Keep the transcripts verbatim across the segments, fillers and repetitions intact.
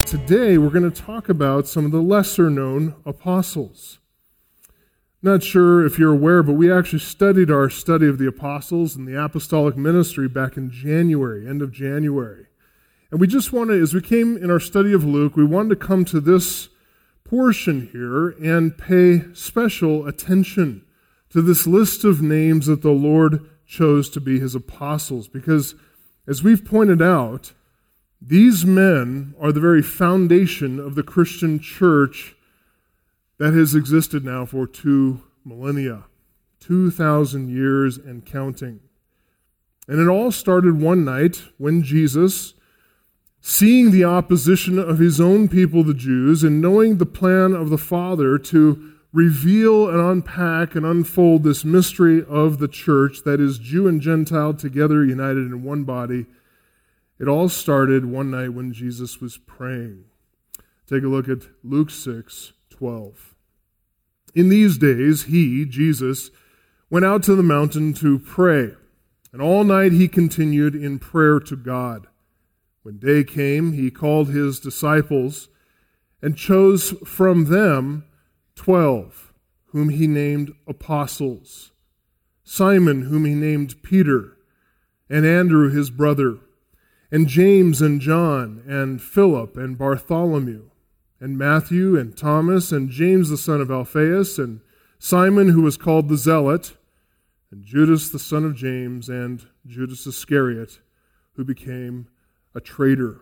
today we're going to talk about some of the lesser-known apostles. Not sure if you're aware, but we actually studied our study of the apostles and the apostolic ministry back in January, end of January. And we just wanted, as we came in our study of Luke, we wanted to come to this portion here and pay special attention to this list of names that the Lord chose to be his apostles. Because, as we've pointed out, these men are the very foundation of the Christian church that has existed now for two millennia, two thousand years and counting. And it all started one night when Jesus, seeing the opposition of his own people, the Jews, and knowing the plan of the Father to reveal and unpack and unfold this mystery of the church that is Jew and Gentile together united in one body, it all started one night when Jesus was praying. Take a look at Luke six twelve. In these days, he, Jesus, went out to the mountain to pray, and all night he continued in prayer to God. When day came, he called his disciples and chose from them twelve, whom he named apostles, Simon, whom he named Peter, and Andrew his brother, and James and John, and Philip and Bartholomew, and Matthew and Thomas, and James the son of Alphaeus, and Simon who was called the Zealot, and Judas the son of James, and Judas Iscariot, who became a traitor.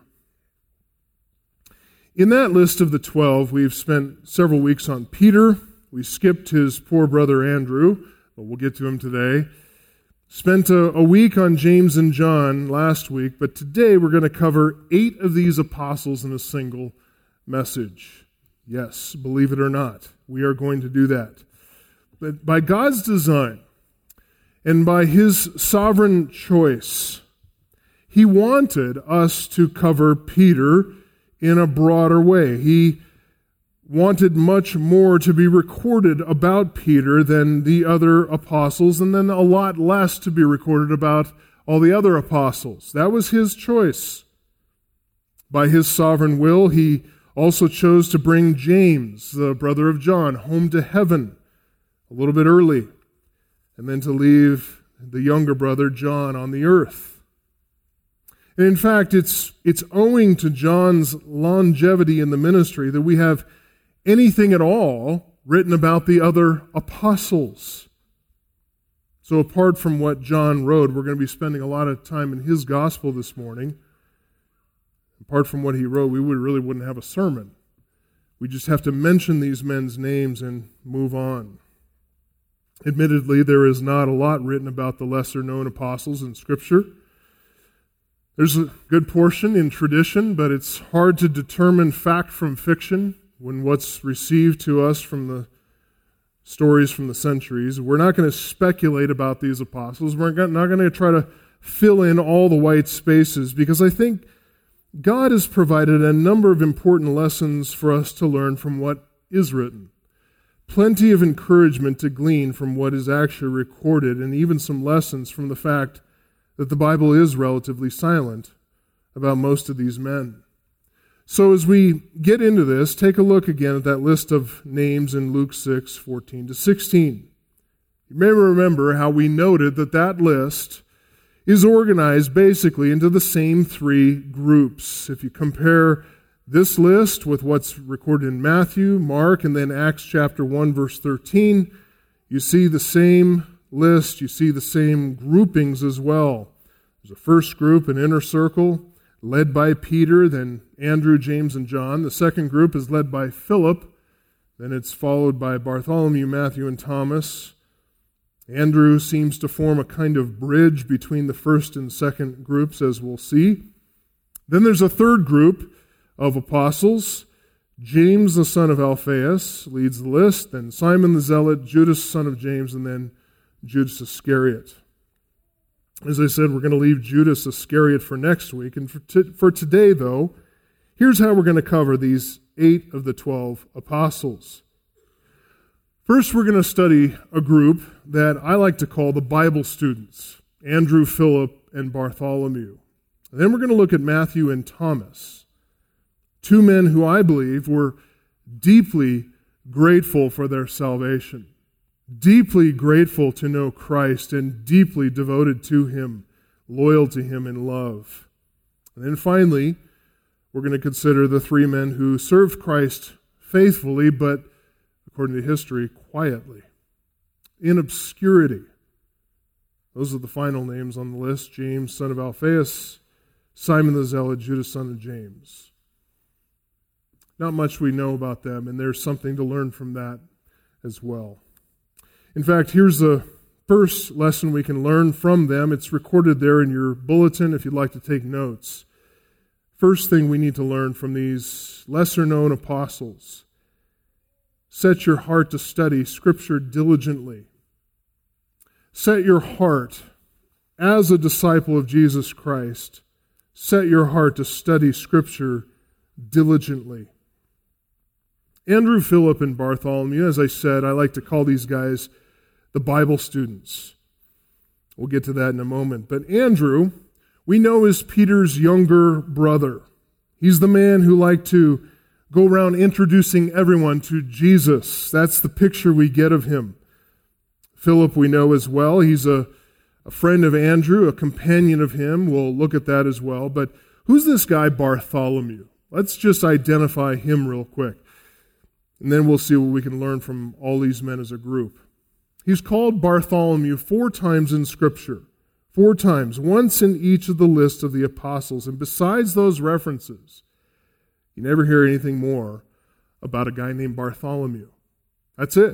In that list of the twelve, we've spent several weeks on Peter. We skipped his poor brother Andrew, but we'll get to him today. Spent a, a week on James and John last week, but today we're going to cover eight of these apostles in a single message. Yes, believe it or not, we are going to do that. But by God's design and by his sovereign choice, he wanted us to cover Peter in a broader way. He wanted much more to be recorded about Peter than the other apostles, and then a lot less to be recorded about all the other apostles. That was his choice. By his sovereign will, he also chose to bring James, the brother of John, home to heaven a little bit early, and then to leave the younger brother, John, on the earth. And in fact, it's, it's owing to John's longevity in the ministry that we have anything at all written about the other apostles. So apart from what John wrote, we're going to be spending a lot of time in his gospel this morning. Apart from what he wrote, we would really wouldn't have a sermon. We just have to mention these men's names and move on. Admittedly, there is not a lot written about the lesser-known apostles in Scripture. There's a good portion in tradition, but it's hard to determine fact from fiction when what's received to us from the stories from the centuries. We're not going to speculate about these apostles. We're not going to try to fill in all the white spaces, because I think God has provided a number of important lessons for us to learn from what is written. Plenty of encouragement to glean from what is actually recorded, and even some lessons from the fact that the Bible is relatively silent about most of these men. So as we get into this, take a look again at that list of names in Luke six, fourteen to sixteen. You may remember how we noted that that list is organized basically into the same three groups. If you compare this list with what's recorded in Matthew, Mark, and then Acts chapter one, verse thirteen, you see the same list, you see the same groupings as well. There's a first group, an inner circle, led by Peter, then Andrew, James, and John. The second group is led by Philip. Then it's followed by Bartholomew, Matthew, and Thomas. Andrew seems to form a kind of bridge between the first and second groups, as we'll see. Then there's a third group of apostles. James, the son of Alphaeus, leads the list. Then Simon the Zealot, Judas, son of James, and then Judas Iscariot. As I said, we're going to leave Judas Iscariot for next week. And for, t- for today, though, here's how we're going to cover these eight of the twelve apostles. First, we're going to study a group that I like to call the Bible students, Andrew, Philip, and Bartholomew. And then we're going to look at Matthew and Thomas. Two men who I believe were deeply grateful for their salvation, deeply grateful to know Christ, and deeply devoted to Him, loyal to Him in love. And then finally, we're going to consider the three men who served Christ faithfully, but according to history, quietly, in obscurity. Those are the final names on the list: James, son of Alphaeus, Simon the Zealot, Judas, son of James. Not much we know about them, and there's something to learn from that as well. In fact, here's the first lesson we can learn from them. It's recorded there in your bulletin if you'd like to take notes. First thing we need to learn from these lesser-known apostles: set your heart to study Scripture diligently. Set your heart, as a disciple of Jesus Christ, set your heart to study Scripture diligently. Andrew, Philip, and Bartholomew, as I said, I like to call these guys the Bible students. We'll get to that in a moment. But Andrew, we know, is Peter's younger brother. He's the man who liked to go around introducing everyone to Jesus. That's the picture we get of him. Philip, we know as well. He's a, a friend of Andrew, a companion of him. We'll look at that as well. But who's this guy Bartholomew? Let's just identify him real quick. And then we'll see what we can learn from all these men as a group. He's called Bartholomew four times in Scripture. Four times, once in each of the lists of the apostles. And besides those references, you never hear anything more about a guy named Bartholomew. That's it.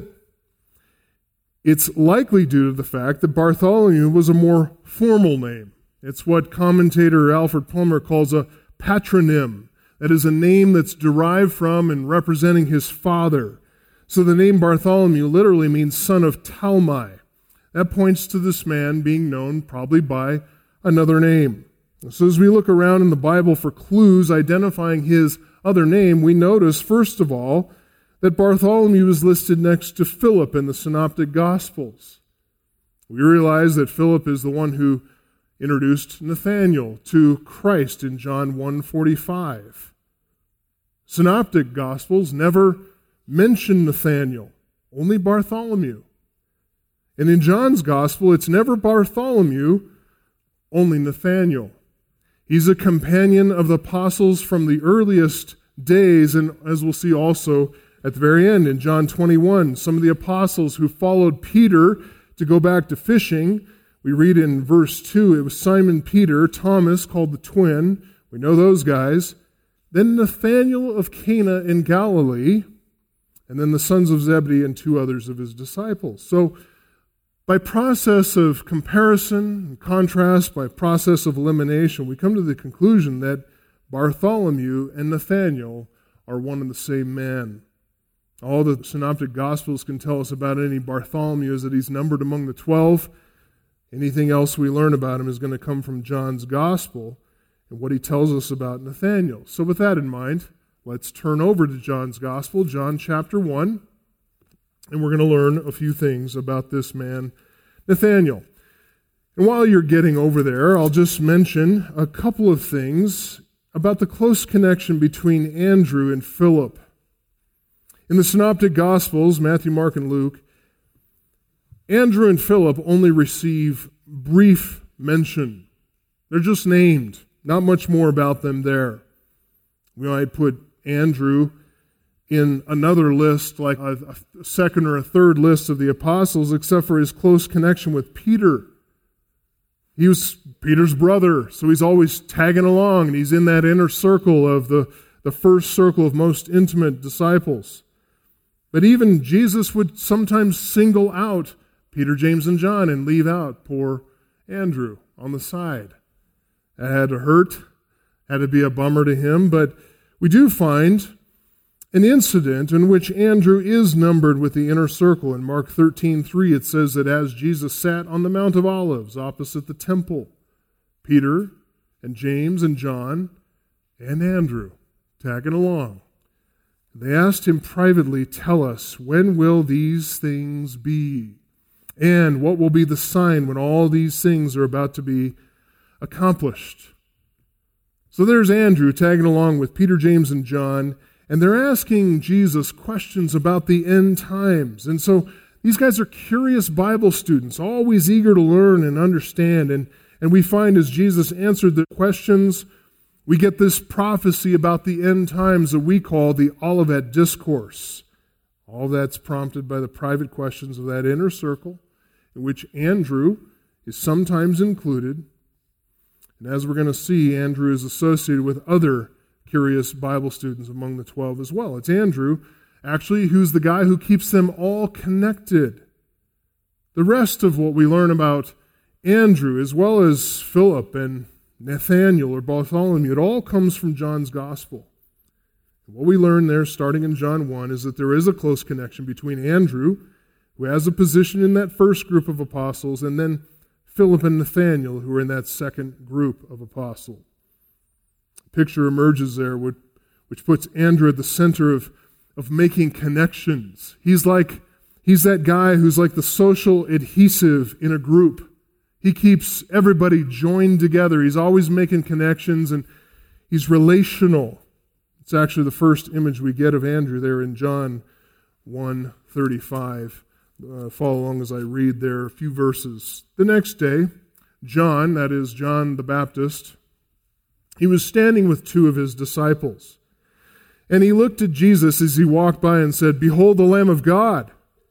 It's likely due to the fact that Bartholomew was a more formal name. It's what commentator Alfred Plummer calls a patronym. That is a name that's derived from and representing his father. So the name Bartholomew literally means son of Talmai. That points to this man being known probably by another name. So as we look around in the Bible for clues identifying his other name, we notice, first of all, that Bartholomew is listed next to Philip in the Synoptic Gospels. We realize that Philip is the one who introduced Nathanael to Christ in John one forty-five. Synoptic Gospels never mention Nathanael, only Bartholomew. And in John's Gospel, it's never Bartholomew, only Nathanael. He's a companion of the apostles from the earliest days, and as we'll see also at the very end in John twenty-one, some of the apostles who followed Peter to go back to fishing. We read in verse two, it was Simon Peter, Thomas called the twin. We know those guys. Then Nathanael of Cana in Galilee, and then the sons of Zebedee and two others of his disciples. So by process of comparison and contrast, by process of elimination, we come to the conclusion that Bartholomew and Nathanael are one and the same man. All the Synoptic Gospels can tell us about any Bartholomew is that he's numbered among the twelve. Anything else we learn about him is going to come from John's Gospel and what he tells us about Nathanael. So with that in mind, let's turn over to John's Gospel, John chapter one, and we're going to learn a few things about this man, Nathanael. And while you're getting over there, I'll just mention a couple of things about the close connection between Andrew and Philip. In the Synoptic Gospels, Matthew, Mark, and Luke, Andrew and Philip only receive brief mention. They're just named. Not much more about them there. We might put Andrew in another list, like a, a second or a third list of the apostles, except for his close connection with Peter. He was Peter's brother, so he's always tagging along, and he's in that inner circle of the, the first circle of most intimate disciples. But even Jesus would sometimes single out Peter, James, and John and leave out poor Andrew on the side. That had to hurt, had to be a bummer to him, but we do find an incident in which Andrew is numbered with the inner circle. In Mark thirteen three, it says that as Jesus sat on the Mount of Olives opposite the temple, Peter and James and John and Andrew tagging along. They asked him privately, "Tell us, when will these things be? And what will be the sign when all these things are about to be accomplished?" So there's Andrew tagging along with Peter, James, and John, and they're asking Jesus questions about the end times. And so these guys are curious Bible students, always eager to learn and understand. And, and we find as Jesus answered the questions, we get this prophecy about the end times that we call the Olivet Discourse. All that's prompted by the private questions of that inner circle, in which Andrew is sometimes included. And as we're going to see, Andrew is associated with other curious Bible students among the twelve as well. It's Andrew, actually, who's the guy who keeps them all connected. The rest of what we learn about Andrew, as well as Philip and Nathanael or Bartholomew, it all comes from John's Gospel. And what we learn there, starting in John one, is that there is a close connection between Andrew, who has a position in that first group of apostles, and then Philip and Nathanael, who are in that second group of apostles. A picture emerges there which, which puts Andrew at the center of, of making connections. He's like, he's that guy who's like the social adhesive in a group. He keeps everybody joined together. He's always making connections, and he's relational. It's actually the first image we get of Andrew there in John one thirty-five. Uh, follow along as I read there a few verses. The next day, John, that is John the Baptist, he was standing with two of his disciples. And he looked at Jesus as he walked by and said, "Behold the Lamb of God."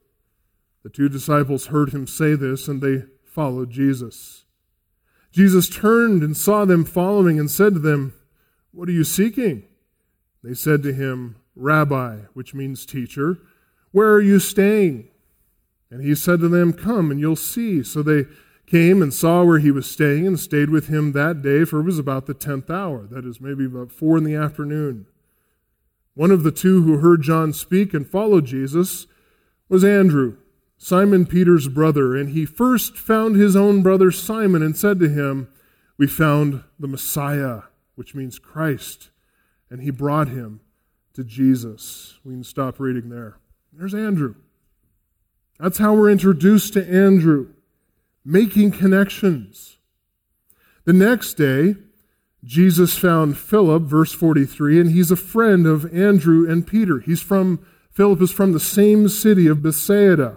The two disciples heard him say this, and they followed Jesus. Jesus turned and saw them following and said to them, "What are you seeking?" They said to him, "Rabbi," which means teacher, "where are you staying?" And he said to them, "Come and you'll see." So they came and saw where he was staying and stayed with him that day, for it was about the tenth hour. That is maybe about four in the afternoon. One of the two who heard John speak and followed Jesus was Andrew, Simon Peter's brother. And he first found his own brother Simon and said to him, "We found the Messiah," which means Christ. And he brought him to Jesus. We can stop reading there. There's Andrew. That's how we're introduced to Andrew, making connections. The next day, Jesus found Philip, verse forty-three, and he's a friend of Andrew and Peter. He's from, Philip is from the same city of Bethsaida.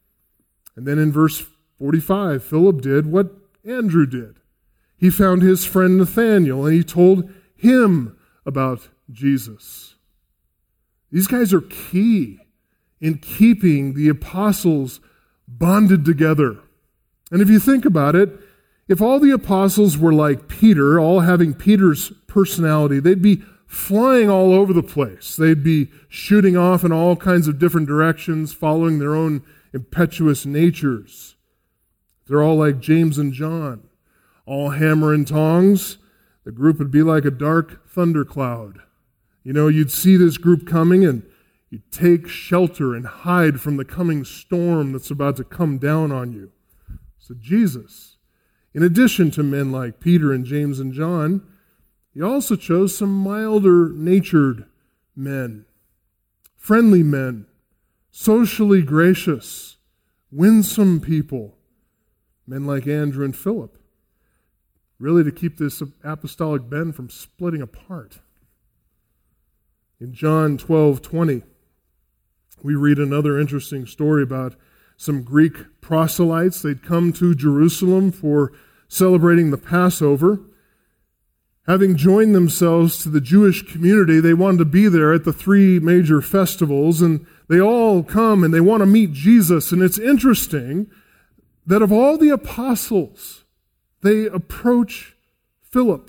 And then in verse forty-five, Philip did what Andrew did. He found his friend Nathanael, and he told him about Jesus. These guys are key in keeping the apostles bonded together. And if you think about it, if all the apostles were like Peter, all having Peter's personality, they'd be flying all over the place. They'd be shooting off in all kinds of different directions, following their own impetuous natures. They're all like James and John, all hammer and tongs. The group would be like a dark thundercloud. You know, you'd see this group coming and you'd take shelter and hide from the coming storm that's about to come down on you. So Jesus, in addition to men like Peter and James and John, he also chose some milder-natured men, friendly men, socially gracious, winsome people, men like Andrew and Philip, really to keep this apostolic band from splitting apart. In John twelve twenty, we read another interesting story about some Greek proselytes. They'd come to Jerusalem for celebrating the Passover. Having joined themselves to the Jewish community, they wanted to be there at the three major festivals, and they all come and they want to meet Jesus. And it's interesting that of all the apostles, they approach Philip.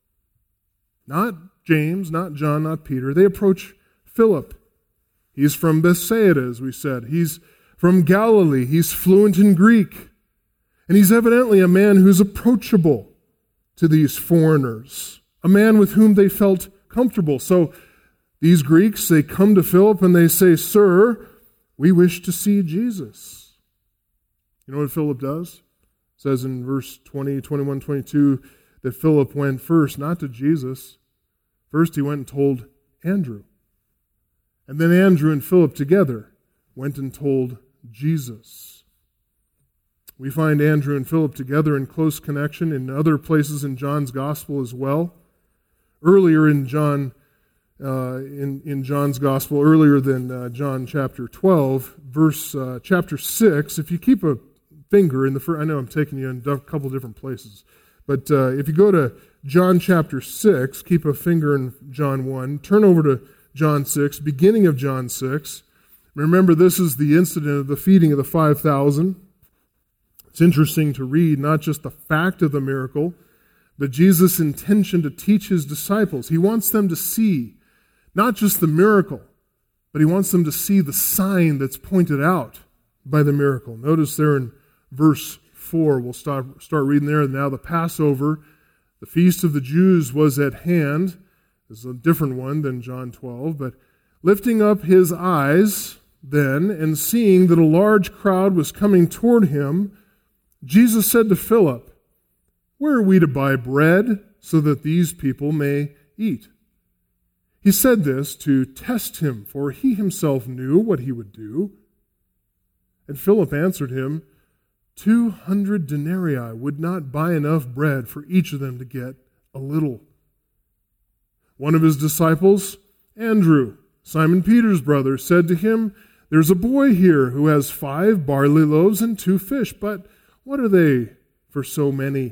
Not James, not John, not Peter. They approach Philip. He's from Bethsaida, as we said. He's from Galilee. He's fluent in Greek. And he's evidently a man who's approachable to these foreigners, a man with whom they felt comfortable. So these Greeks, they come to Philip and they say, "Sir, we wish to see Jesus." You know what Philip does? It says in verse twenty, twenty-one, twenty-two that Philip went first, not to Jesus. First he went and told Andrew. And then Andrew and Philip together went and told Jesus. We find Andrew and Philip together in close connection in other places in John's Gospel as well. earlier in John, uh, in, in John's Gospel, earlier than uh, John chapter twelve, verse uh, chapter six. If you keep a finger in the first, I know I'm taking you in a couple different places, but uh, if you go to John chapter six, keep a finger in John one, turn over to John six, beginning of John six. Remember, this is the incident of the feeding of the five thousand. It's interesting to read not just the fact of the miracle, but Jesus' intention to teach his disciples. He wants them to see not just the miracle, but he wants them to see the sign that's pointed out by the miracle. Notice there in verse four, we'll start, start reading there. Now the Passover, the feast of the Jews, was at hand. This is a different one than John twelve, but lifting up his eyes then, and seeing that a large crowd was coming toward him, Jesus said to Philip, "Where are we to buy bread so that these people may eat?" He said this to test him, for he himself knew what he would do. And Philip answered him, Two hundred denarii would not buy enough bread for each of them to get a little. One of his disciples, Andrew, Simon Peter's brother, said to him, "There's a boy here who has five barley loaves and two fish, but what are they for so many?"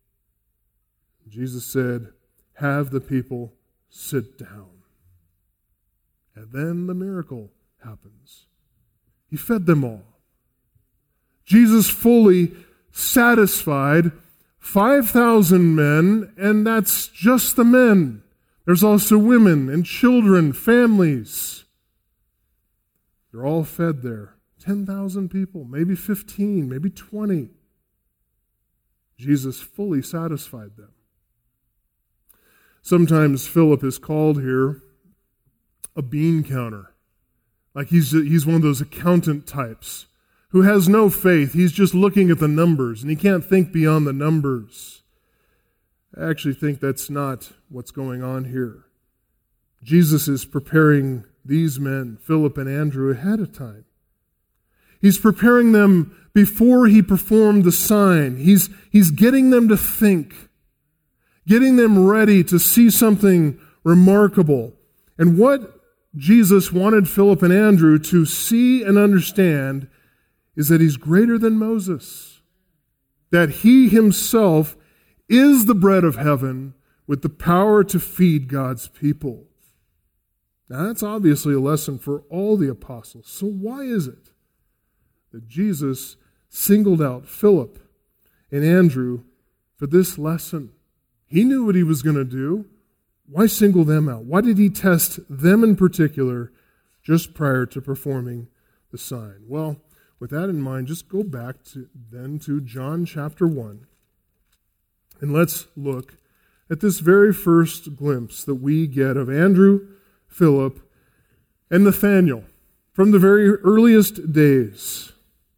Jesus said, "Have the people sit down." And then the miracle happens. He fed them all. Jesus fully satisfied five thousand men, and that's just the men. There's also women and children, families. They're all fed there. ten thousand people, maybe fifteen, maybe twenty. Jesus fully satisfied them. Sometimes Philip is called here a bean counter. Like he's, he's one of those accountant types who has no faith. He's just looking at the numbers, and he can't think beyond the numbers. I actually think that's not what's going on here. Jesus is preparing these men, Philip and Andrew, ahead of time. He's preparing them before he performed the sign. He's, he's getting them to think, getting them ready to see something remarkable. And what Jesus wanted Philip and Andrew to see and understand is that he's greater than Moses, that he himself is the bread of heaven with the power to feed God's people. Now, that's obviously a lesson for all the apostles. So why is it that Jesus singled out Philip and Andrew for this lesson? He knew what he was going to do. Why single them out? Why did he test them in particular just prior to performing the sign? Well, with that in mind, just go back to then to John chapter one. And let's look at this very first glimpse that we get of Andrew, Philip, and Nathanael from the very earliest days.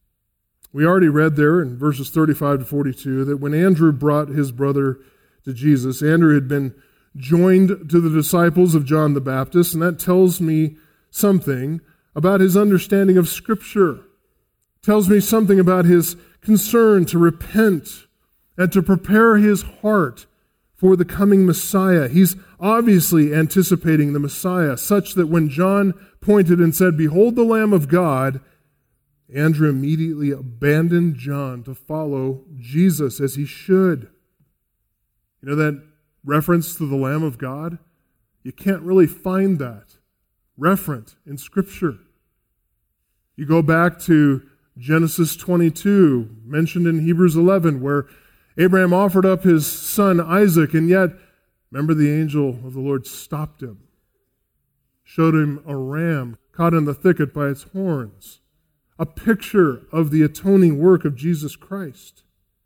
We already read there in verses thirty-five to forty-two that when Andrew brought his brother to Jesus, Andrew had been joined to the disciples of John the Baptist, and that tells me something about his understanding of Scripture. It tells me something about his concern to repent and to prepare his heart for the coming Messiah. He's obviously anticipating the Messiah, such that when John pointed and said, "Behold the Lamb of God," Andrew immediately abandoned John to follow Jesus as he should. You know that reference to the Lamb of God? You can't really find that referent in Scripture. You go back to Genesis twenty-two, mentioned in Hebrews eleven, where Abraham offered up his son Isaac, and yet, remember, the angel of the Lord stopped him, showed him a ram caught in the thicket by its horns, a picture of the atoning work of Jesus Christ.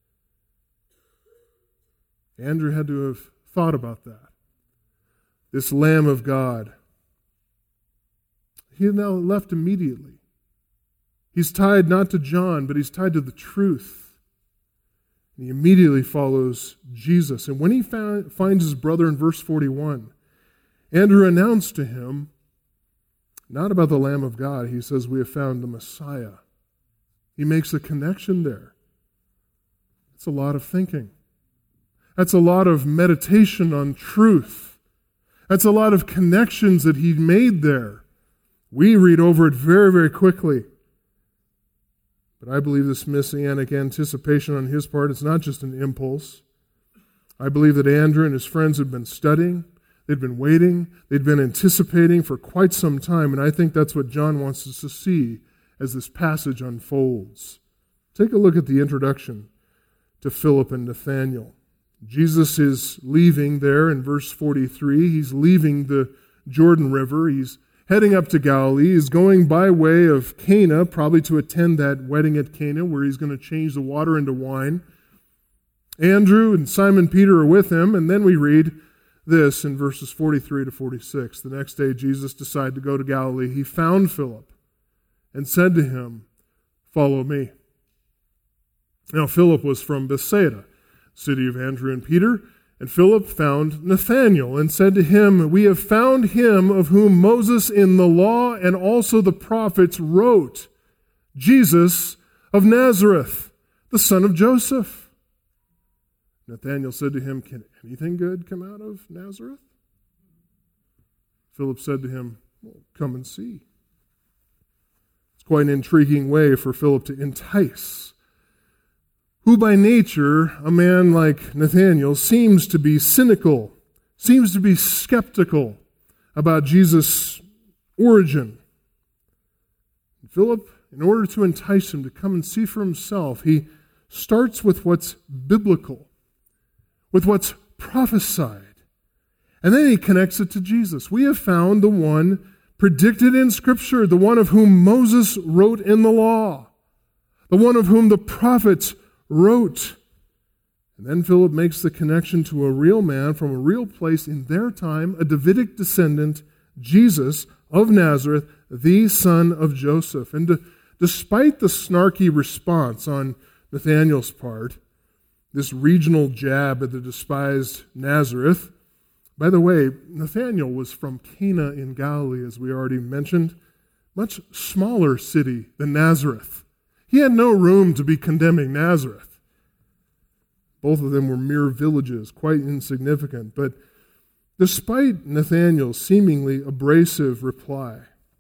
Andrew had to have thought about that. This Lamb of God. He had now left immediately. He's tied not to John, but he's tied to the truth. And he immediately follows Jesus. And when he found, finds his brother in verse forty-one, Andrew announced to him, not about the Lamb of God, he says, "We have found the Messiah." He makes a connection there. It's a lot of thinking. That's a lot of meditation on truth. That's a lot of connections that he made there. We read over it very, very quickly. But I believe this messianic anticipation on his part is not just an impulse. I believe that Andrew and his friends had been studying, they'd been waiting, they'd been anticipating for quite some time, and I think that's what John wants us to see as this passage unfolds. Take a look at the introduction to Philip and Nathanael. Jesus is leaving there in verse forty-three. He's leaving the Jordan River. He's heading up to Galilee. He's going by way of Cana, probably to attend that wedding at Cana where he's going to change the water into wine. Andrew and Simon Peter are with him, and then we read this in verses forty-three to forty-six. The next day Jesus decided to go to Galilee. He found Philip and said to him, "Follow me." Now Philip was from Bethsaida, city of Andrew and Peter, and Philip found Nathanael and said to him, "We have found him of whom Moses in the law and also the prophets wrote, Jesus of Nazareth, the son of Joseph." Nathanael said to him, "Can anything good come out of Nazareth?" Philip said to him, "Well, come and see." It's quite an intriguing way for Philip to entice, who by nature, a man like Nathanael, seems to be cynical, seems to be skeptical about Jesus' origin. Philip, in order to entice him to come and see for himself, he starts with what's biblical, with what's prophesied. And then he connects it to Jesus. We have found the one predicted in Scripture, the one of whom Moses wrote in the law, the one of whom the prophets wrote. And then Philip makes the connection to a real man from a real place in their time, a Davidic descendant, Jesus of Nazareth, the son of Joseph. And to, despite the snarky response on Nathanael's part, this regional jab at the despised Nazareth. By the way, Nathanael was from Cana in Galilee, as we already mentioned, much smaller city than Nazareth. He had no room to be condemning Nazareth. Both of them were mere villages, quite insignificant. But despite Nathanael's seemingly abrasive reply,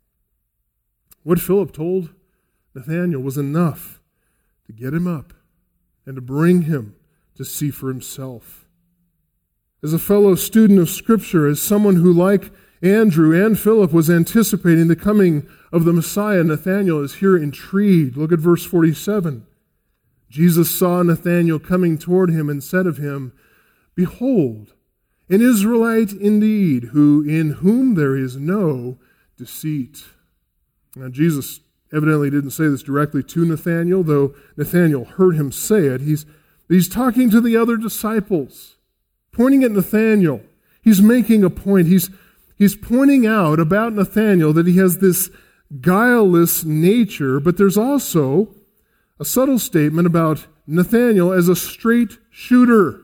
what Philip told Nathanael was enough to get him up and to bring him to see for himself. As a fellow student of Scripture, as someone who, like Andrew and Philip, was anticipating the coming of the Messiah, Nathanael is here intrigued. Look at verse forty-seven. Jesus saw Nathanael coming toward him and said of him, "Behold, an Israelite indeed, who in whom there is no deceit." Now Jesus evidently didn't say this directly to Nathanael, though Nathanael heard him say it. He's, he's talking to the other disciples, pointing at Nathanael. He's making a point. He's, he's pointing out about Nathanael that he has this guileless nature, but there's also a subtle statement about Nathanael as a straight shooter.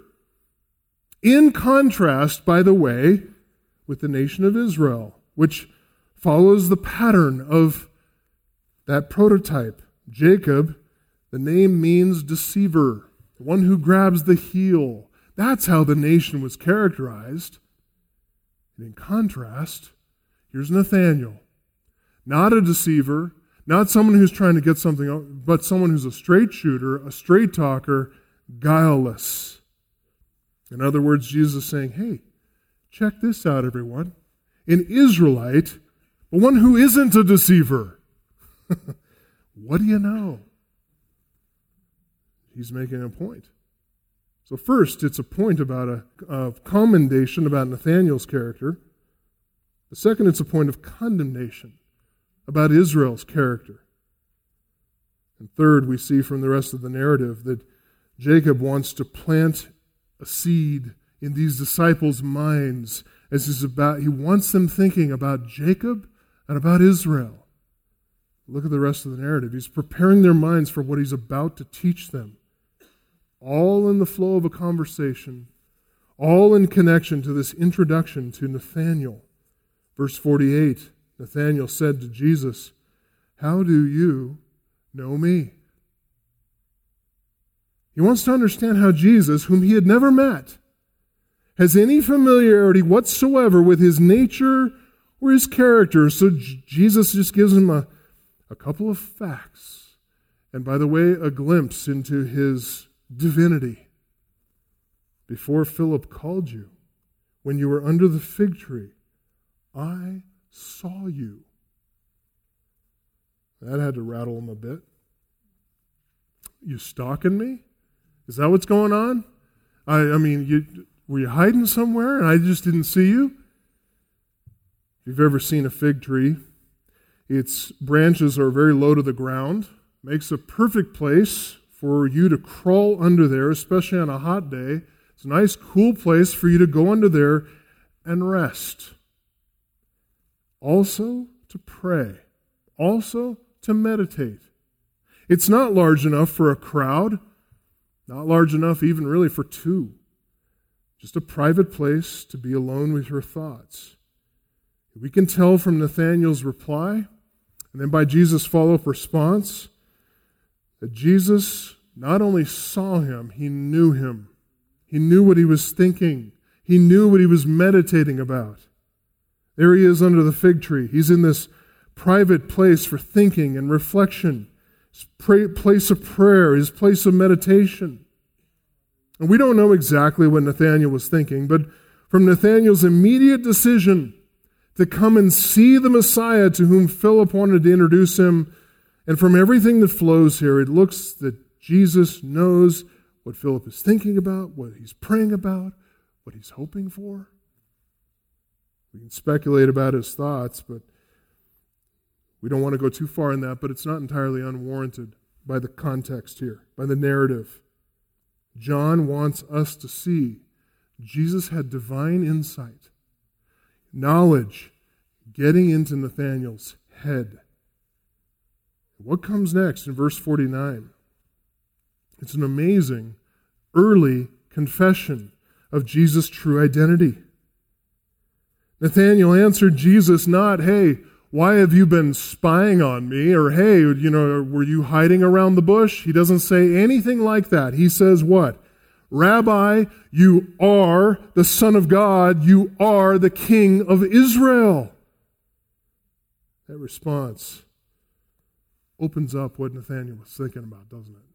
In contrast, by the way, with the nation of Israel, which follows the pattern of that prototype. Jacob, the name means deceiver, the one who grabs the heel. That's how the nation was characterized. And in contrast, here's Nathanael, not a deceiver, not someone who's trying to get something, but someone who's a straight shooter, a straight talker, guileless. In other words, Jesus is saying, hey, check this out, everyone. An Israelite, but one who isn't a deceiver. What do you know? He's making a point. So first, it's a point about a, a commendation about Nathanael's character. The second, it's a point of condemnation about Israel's character. And third, we see from the rest of the narrative that Jacob wants to plant a seed in these disciples' minds as he's about, he wants them thinking about Jacob and about Israel. Look at the rest of the narrative. He's preparing their minds for what he's about to teach them. All in the flow of a conversation, all in connection to this introduction to Nathanael. Verse forty-eight, Nathanael said to Jesus, "How do you know me?" He wants to understand how Jesus, whom he had never met, has any familiarity whatsoever with his nature or his character. So J- Jesus just gives him a, a couple of facts. And by the way, a glimpse into his divinity. Before Philip called you, when you were under the fig tree, I saw you. That had to rattle him a bit. You stalking me? Is that what's going on? I, I mean, you, were you hiding somewhere and I just didn't see you? If you've ever seen a fig tree, its branches are very low to the ground. Makes a perfect place for you to crawl under there, especially on a hot day. It's a nice, cool place for you to go under there and rest. Also to pray. Also to meditate. It's not large enough for a crowd. Not large enough even really for two. Just a private place to be alone with your thoughts. We can tell from Nathanael's reply, and then by Jesus' follow-up response, that Jesus not only saw him, he knew him. He knew what he was thinking. He knew what he was meditating about. There he is under the fig tree. He's in this private place for thinking and reflection. His place of prayer, his place of meditation. And we don't know exactly what Nathanael was thinking, but from Nathanael's immediate decision to come and see the Messiah to whom Philip wanted to introduce him, and from everything that flows here, it looks that Jesus knows what Philip is thinking about, what he's praying about, what he's hoping for. We can speculate about his thoughts, but we don't want to go too far in that, but it's not entirely unwarranted by the context here, by the narrative. John wants us to see Jesus had divine insight, knowledge, getting into Nathanael's head. What comes next in verse forty-nine? It's an amazing early confession of Jesus' true identity. Nathanael answered Jesus not, hey, why have you been spying on me? Or, hey, you know, were you hiding around the bush? He doesn't say anything like that. He says what? Rabbi, you are the Son of God. You are the King of Israel. That response opens up what Nathanael was thinking about, doesn't it?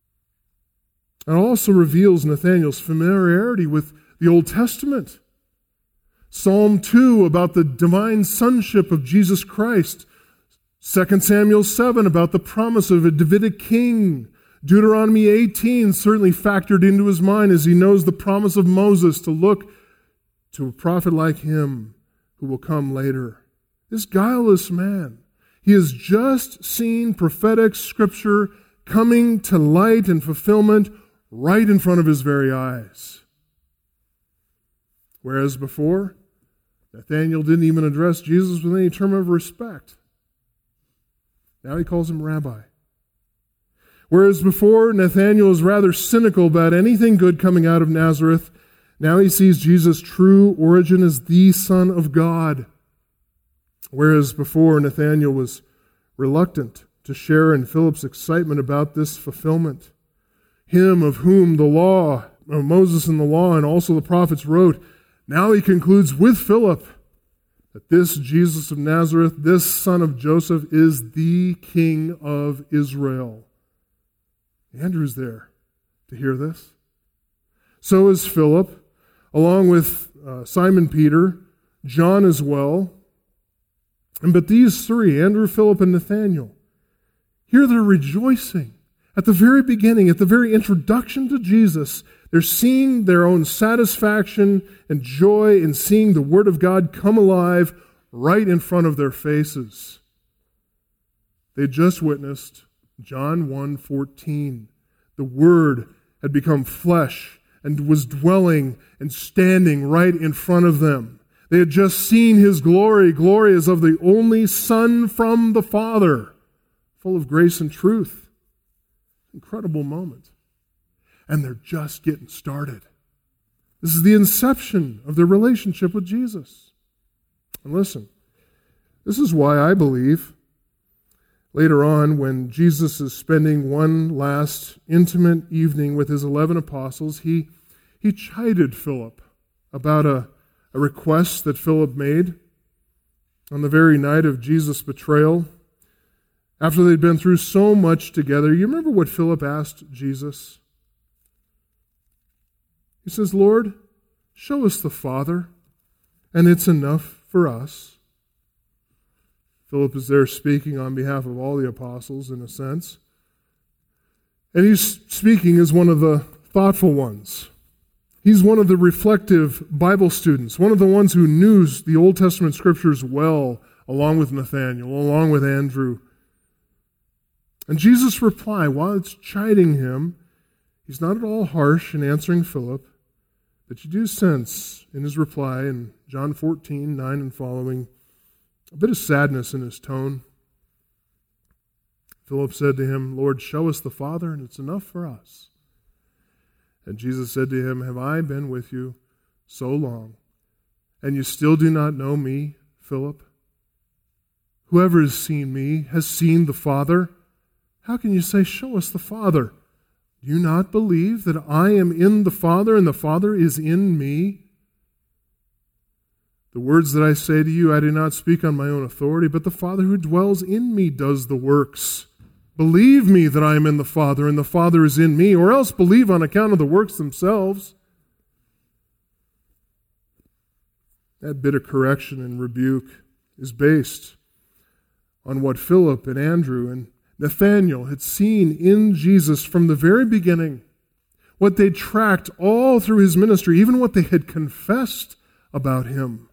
It also reveals Nathanael's familiarity with the Old Testament. Psalm two about the divine sonship of Jesus Christ. Second Samuel seven about the promise of a Davidic king. Deuteronomy eighteen certainly factored into his mind as he knows the promise of Moses to look to a prophet like him who will come later. This guileless man, he has just seen prophetic scripture coming to light and fulfillment right in front of his very eyes. Whereas before, Nathanael didn't even address Jesus with any term of respect. Now he calls him Rabbi. Whereas before, Nathanael was rather cynical about anything good coming out of Nazareth, now he sees Jesus' true origin as the Son of God. Whereas before, Nathanael was reluctant to share in Philip's excitement about this fulfillment. Him of whom the law, of Moses and the law, and also the prophets wrote. Now he concludes with Philip that this Jesus of Nazareth, this son of Joseph, is the King of Israel. Andrew's there to hear this. So is Philip, along with uh, Simon Peter, John as well. And but these three, Andrew, Philip, and Nathanael, here they're rejoicing. At the very beginning, at the very introduction to Jesus, they're seeing their own satisfaction and joy in seeing the Word of God come alive right in front of their faces. They just witnessed John one fourteen. The Word had become flesh and was dwelling and standing right in front of them. They had just seen His glory, glory as of the only Son from the Father, full of grace and truth. Incredible moment. And they're just getting started. This is the inception of their relationship with Jesus. And listen, this is why I believe later on when Jesus is spending one last intimate evening with his eleven apostles, he, he chided Philip about a, a request that Philip made on the very night of Jesus' betrayal. After they'd been through so much together, you remember what Philip asked Jesus? He says, Lord, show us the Father, and it's enough for us. Philip is there speaking on behalf of all the apostles, in a sense. And he's speaking as one of the thoughtful ones. He's one of the reflective Bible students, one of the ones who knew the Old Testament scriptures well, along with Nathanael, along with Andrew. And Jesus' reply, while it's chiding him, he's not at all harsh in answering Philip, but you do sense in his reply in John fourteen, nine and following, a bit of sadness in his tone. Philip said to him, Lord, show us the Father, and it's enough for us. And Jesus said to him, have I been with you so long, and you still do not know me, Philip? Whoever has seen me has seen the Father. How can you say, show us the Father? Do you not believe that I am in the Father, and the Father is in me? The words that I say to you, I do not speak on my own authority, but the Father who dwells in me does the works. Believe me that I am in the Father, and the Father is in me, or else believe on account of the works themselves. That bit of correction and rebuke is based on what Philip and Andrew and Nathanael had seen in Jesus from the very beginning, what they tracked all through his ministry, even what they had confessed about him.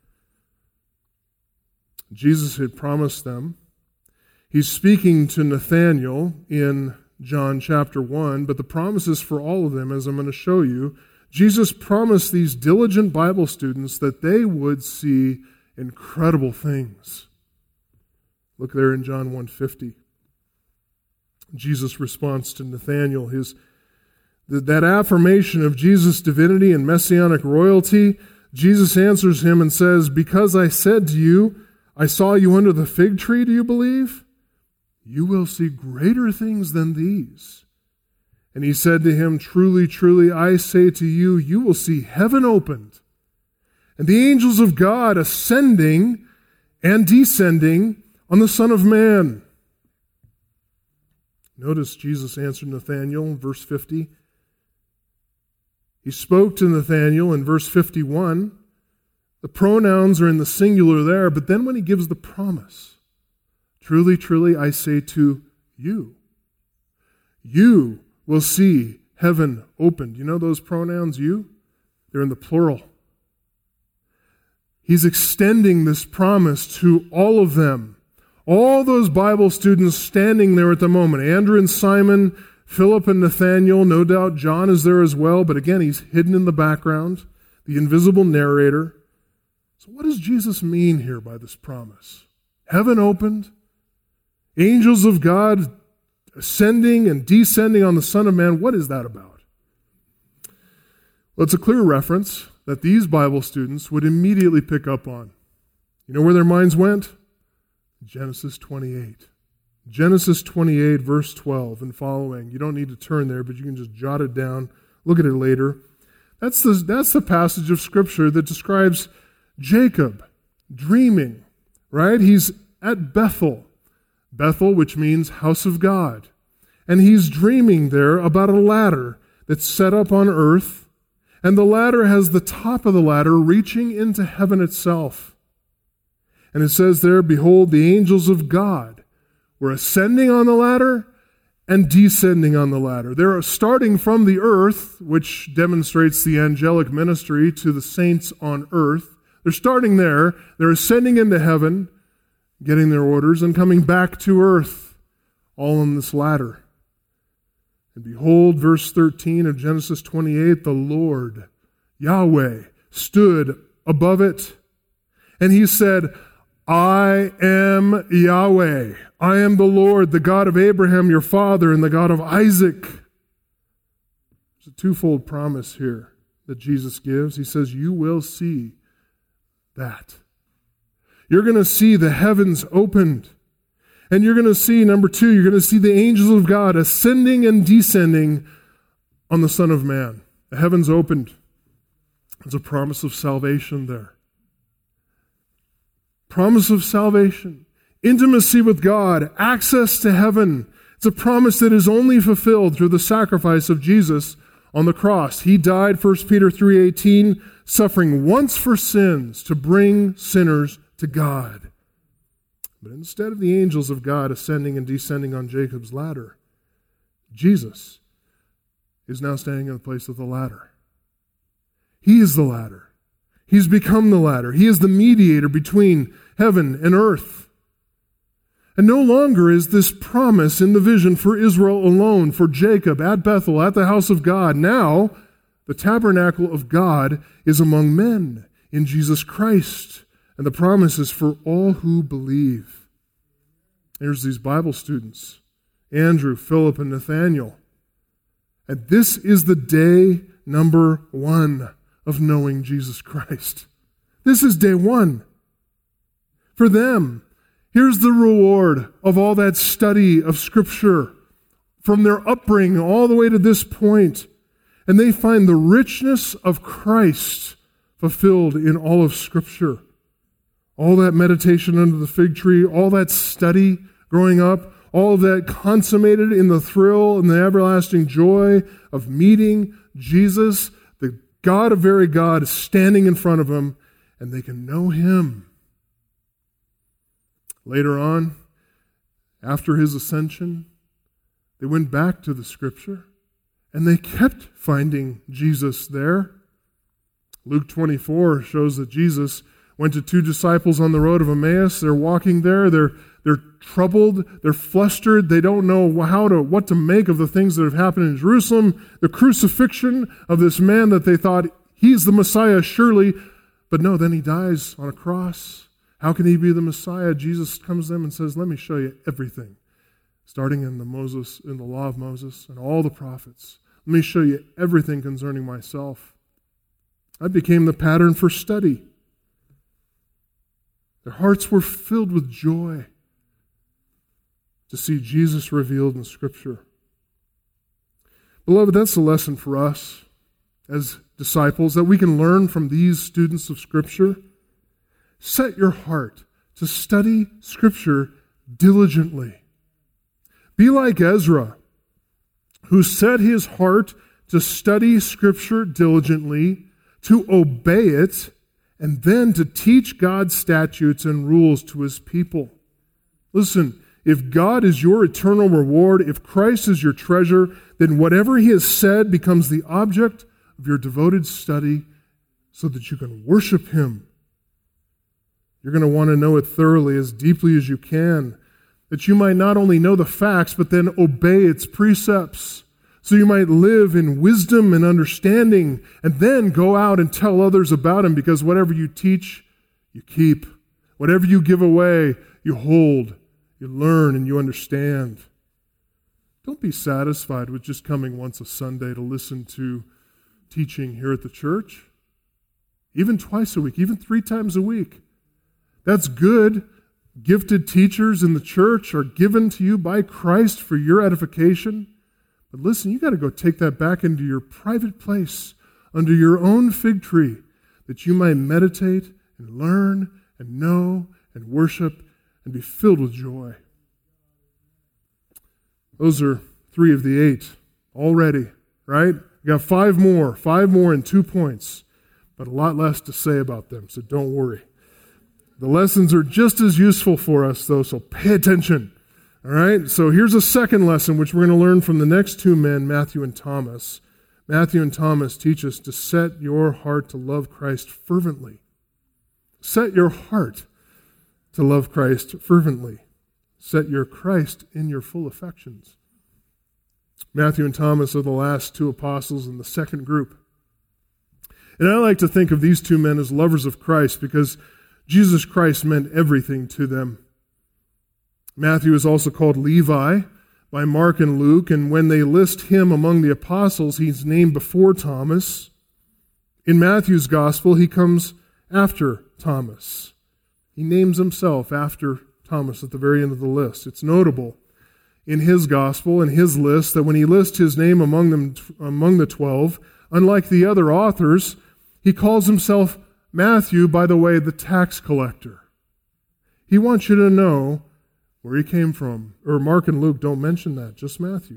Jesus had promised them. He's speaking to Nathanael in John chapter one, but the promise is for all of them, as I'm going to show you. Jesus promised these diligent Bible students that they would see incredible things. Look there in John one fifty. Jesus' response to Nathanael, his that affirmation of Jesus' divinity and messianic royalty. Jesus answers him and says, because I said to you, I saw you under the fig tree, do you believe? You will see greater things than these. And he said to him, truly, truly, I say to you, you will see heaven opened, and the angels of God ascending and descending on the Son of Man. Notice Jesus answered Nathanael in verse fifty. He spoke to Nathanael in verse fifty-one. The pronouns are in the singular there, but then when he gives the promise, truly, truly, I say to you, you will see heaven opened. You know those pronouns, you? They're in the plural. He's extending this promise to all of them. All those Bible students standing there at the moment. Andrew and Simon, Philip and Nathanael, no doubt John is there as well, but again, he's hidden in the background, the invisible narrator. So what does Jesus mean here by this promise? Heaven opened, angels of God ascending and descending on the Son of Man. What is that about? Well, it's a clear reference that these Bible students would immediately pick up on. You know where their minds went? Genesis twenty-eight. Genesis twenty-eight, verse twelve and following. You don't need to turn there, but you can just jot it down. Look at it later. That's the, that's the passage of Scripture that describes Jacob dreaming, right? He's at Bethel. Bethel, which means house of God. And he's dreaming there about a ladder that's set up on earth, and the ladder has the top of the ladder reaching into heaven itself. And it says there, behold, the angels of God were ascending on the ladder and descending on the ladder. They're starting from the earth, which demonstrates the angelic ministry to the saints on earth. They're starting there. They're ascending into heaven, getting their orders, and coming back to earth, all on this ladder. And behold, verse thirteen of Genesis twenty-eight, the Lord, Yahweh, stood above it. And he said, I am Yahweh. I am the Lord, the God of Abraham, your father, and the God of Isaac. There's a twofold promise here that Jesus gives. He says, you will see that. You're going to see the heavens opened. And you're going to see, number two, you're going to see the angels of God ascending and descending on the Son of Man. The heavens opened. There's a promise of salvation there. Promise of salvation, intimacy with God, access to heaven. It's a promise that is only fulfilled through the sacrifice of Jesus on the cross. He died, First Peter three eighteen, suffering once for sins to bring sinners to God. But instead of the angels of God ascending and descending on Jacob's ladder, Jesus is now standing in the place of the ladder. He is the ladder. He's become the ladder. He is the mediator between heaven and earth. And no longer is this promise in the vision for Israel alone, for Jacob at Bethel, at the house of God. Now, the tabernacle of God is among men in Jesus Christ. And the promise is for all who believe. There's these Bible students, Andrew, Philip, and Nathaniel. And this is the day number one of knowing Jesus Christ. This is day one. For them, here's the reward of all that study of Scripture from their upbringing all the way to this point. And they find the richness of Christ fulfilled in all of Scripture. All that meditation under the fig tree, all that study growing up, all of that consummated in the thrill and the everlasting joy of meeting Jesus, the God of very God, is standing in front of them, and they can know Him. Later on, after His ascension, they went back to the Scripture, and they kept finding Jesus there. Luke twenty-four shows that Jesus went to two disciples on the road of Emmaus. They're walking there. They're they're troubled. They're flustered. They don't know how to what to make of the things that have happened in Jerusalem. The crucifixion of this man that they thought he's the Messiah, surely. But no, then he dies on a cross. How can he be the Messiah? Jesus comes to them and says, "Let me show you everything, starting in the Moses, in the law of Moses and all the prophets. Let me show you everything concerning myself." I became the pattern for study. Their hearts were filled with joy to see Jesus revealed in Scripture. Beloved, that's a lesson for us as disciples that we can learn from these students of Scripture. Set your heart to study Scripture diligently. Be like Ezra, who set his heart to study Scripture diligently, to obey it, and then to teach God's statutes and rules to His people. Listen, if God is your eternal reward, if Christ is your treasure, then whatever He has said becomes the object of your devoted study so that you can worship Him. You're going to want to know it thoroughly, as deeply as you can, that you might not only know the facts, but then obey its precepts, so you might live in wisdom and understanding, and then go out and tell others about Him, because whatever you teach, you keep. Whatever you give away, you hold, you learn, and you understand. Don't be satisfied with just coming once a Sunday to listen to teaching here at the church. Even twice a week, even three times a week. That's good. Gifted teachers in the church are given to you by Christ for your edification. But listen, you got to go take that back into your private place, under your own fig tree, that you might meditate and learn and know and worship and be filled with joy. Those are three of the eight already, right? We got five more, five more in two points, but a lot less to say about them, so don't worry. The lessons are just as useful for us, though, so pay attention. All right, so here's a second lesson, which we're going to learn from the next two men, Matthew and Thomas. Matthew and Thomas teach us to set your heart to love Christ fervently. Set your heart to love Christ fervently. Set your Christ in your full affections. Matthew and Thomas are the last two apostles in the second group. And I like to think of these two men as lovers of Christ because Jesus Christ meant everything to them. Matthew is also called Levi by Mark and Luke, and when they list him among the apostles, he's named before Thomas. In Matthew's gospel, he comes after Thomas. He names himself after Thomas at the very end of the list. It's notable in his gospel, in his list, that when he lists his name among them, among the twelve, unlike the other authors, He calls himself Matthew, by the way, the tax collector. He wants you to know where he came from. Or Mark and Luke don't mention that, just Matthew.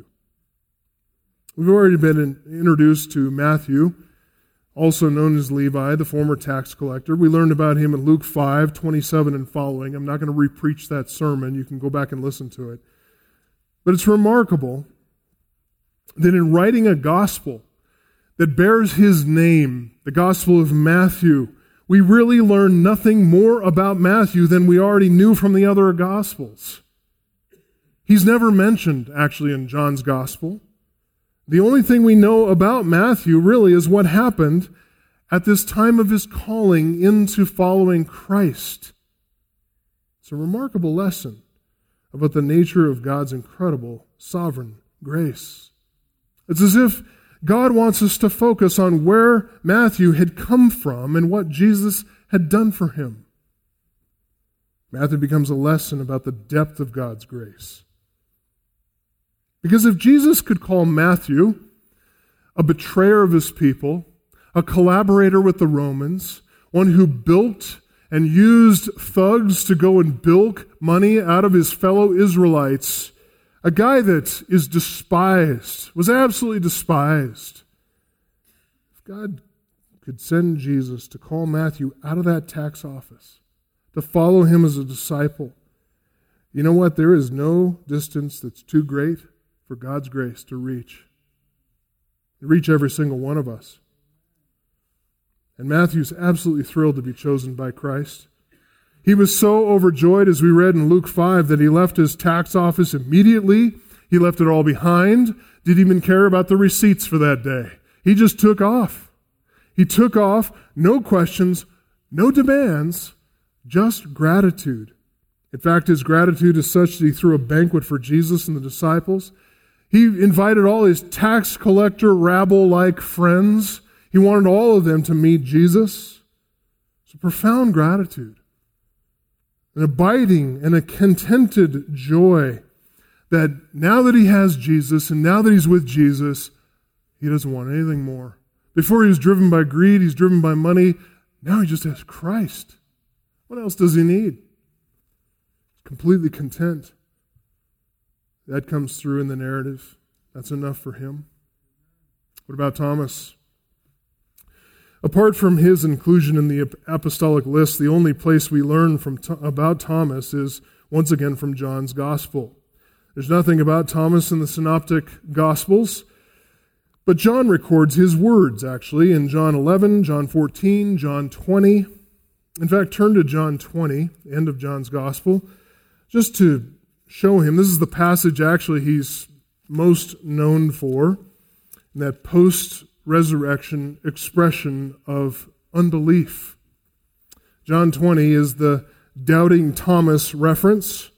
We've already been in, introduced to Matthew, also known as Levi, the former tax collector. We learned about him in Luke five, twenty-seven and following. I'm not going to re-preach that sermon. You can go back and listen to it. But it's remarkable that in writing a gospel that bears his name, the Gospel of Matthew, we really learn nothing more about Matthew than we already knew from the other Gospels. He's never mentioned, actually, in John's Gospel. The only thing we know about Matthew, really, is what happened at this time of his calling into following Christ. It's a remarkable lesson about the nature of God's incredible sovereign grace. It's as if God wants us to focus on where Matthew had come from and what Jesus had done for him. Matthew becomes a lesson about the depth of God's grace. Because if Jesus could call Matthew a betrayer of his people, a collaborator with the Romans, one who built and used thugs to go and bilk money out of his fellow Israelites, a guy that is despised, was absolutely despised. If God could send Jesus to call Matthew out of that tax office, to follow him as a disciple, you know what? There is no distance that's too great for God's grace to reach. To reach every single one of us. And Matthew's absolutely thrilled to be chosen by Christ. He was so overjoyed, as we read in Luke five, that he left his tax office immediately. He left it all behind. Didn't even care about the receipts for that day. He just took off. He took off, no questions, no demands, just gratitude. In fact, his gratitude is such that he threw a banquet for Jesus and the disciples. He invited all his tax collector, rabble-like friends. He wanted all of them to meet Jesus. It's a profound gratitude. An abiding and a contented joy that now that he has Jesus and now that he's with Jesus, he doesn't want anything more. Before he was driven by greed, he's driven by money. Now he just has Christ. What else does he need? Completely content. That comes through in the narrative. That's enough for him. What about Thomas? Apart from his inclusion in the apostolic list, the only place we learn from about Thomas is, once again, from John's Gospel. There's nothing about Thomas in the Synoptic Gospels, but John records his words, actually, in John eleven, John fourteen, John twenty. In fact, turn to John twenty, end of John's Gospel, just to show him. This is the passage, actually, he's most known for, in that post-resurrection expression of unbelief. John twenty is the doubting Thomas reference.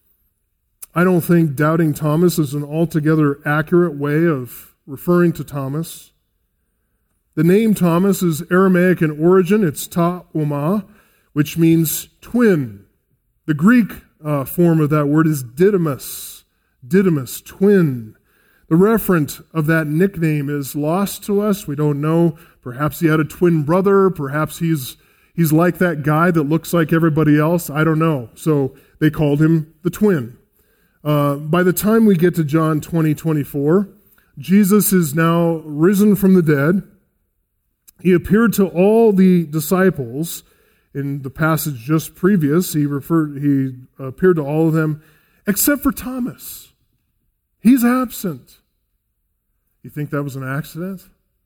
I don't think doubting Thomas is an altogether accurate way of referring to Thomas. The name Thomas is Aramaic in origin. It's ta'oma, which means twin. The Greek uh, form of that word is Didymus. Didymus, twin. The referent of that nickname is lost to us. We don't know. Perhaps he had a twin brother. Perhaps he's he's like that guy that looks like everybody else. I don't know. So they called him the twin. Uh, by the time we get to John twenty, twenty-four, Jesus is now risen from the dead. He appeared to all the disciples. In the passage just previous, he referred he appeared to all of them, except for Thomas. He's absent. You think that was an accident?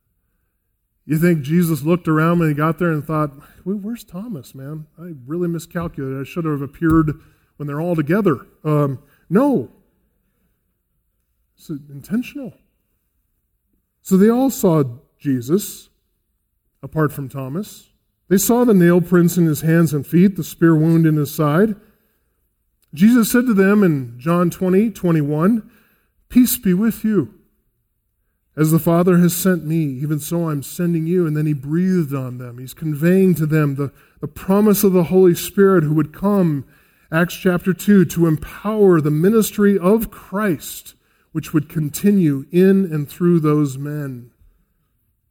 You think Jesus looked around when he got there and thought, where's Thomas, man? I really miscalculated. I should have appeared when they're all together. Um, no. It's intentional. So they all saw Jesus, apart from Thomas. They saw the nail prints in his hands and feet, the spear wound in his side. Jesus said to them in John twenty, twenty-one, "Peace be with you. As the Father has sent me, even so I'm sending you." And then he breathed on them. He's conveying to them the, the promise of the Holy Spirit who would come, Acts chapter two, to empower the ministry of Christ, which would continue in and through those men.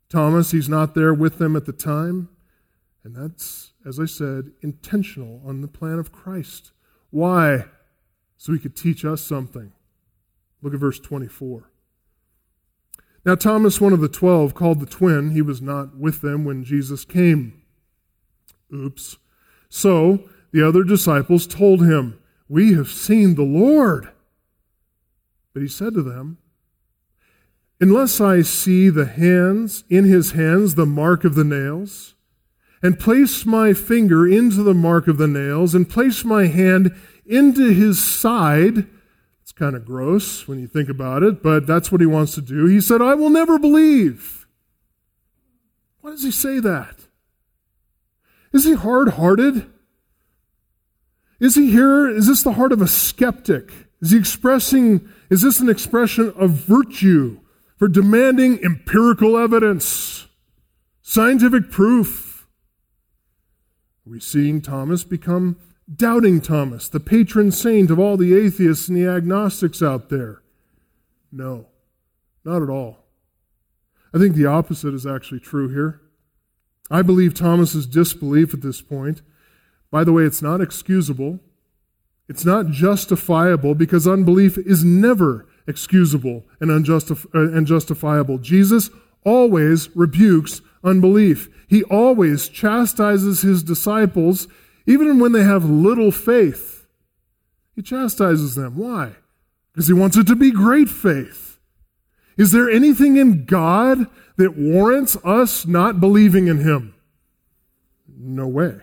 Thomas, he's not there with them at the time. And that's, as I said, intentional on the plan of Christ. Why? So he could teach us something. Look at verse twenty-four. Now Thomas, one of the twelve, called the twin, he was not with them when Jesus came. Oops. So the other disciples told him, "We have seen the Lord." But he said to them, "Unless I see the hands, in his hands the mark of the nails, and place my finger into the mark of the nails, and place my hand into his side," it's kind of gross when you think about it, but that's what he wants to do. He said, "I will never believe." Why does he say that? Is he hard-hearted? Is he here? Is this the heart of a skeptic? Is he expressing, is this an expression of virtue for demanding empirical evidence, scientific proof? Are we seeing Thomas become doubting Thomas, the patron saint of all the atheists and the agnostics out there? No, not at all. I think the opposite is actually true here. I believe Thomas's disbelief at this point, by the way, it's not excusable. It's not justifiable, because unbelief is never excusable and unjustif- uh, and justifiable. Jesus always rebukes unbelief. He always chastises his disciples, even when they have little faith. He chastises them. Why? Because he wants it to be great faith. Is there anything in God that warrants us not believing in him? No way.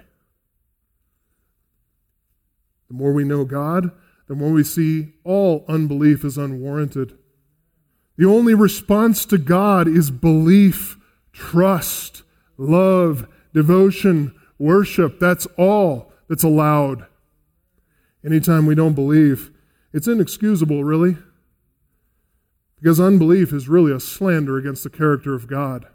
The more we know God, the more we see all unbelief is unwarranted. The only response to God is belief, trust, love, devotion, worship. That's all that's allowed. Anytime we don't believe, it's inexcusable, really. Because unbelief is really a slander against the character of God.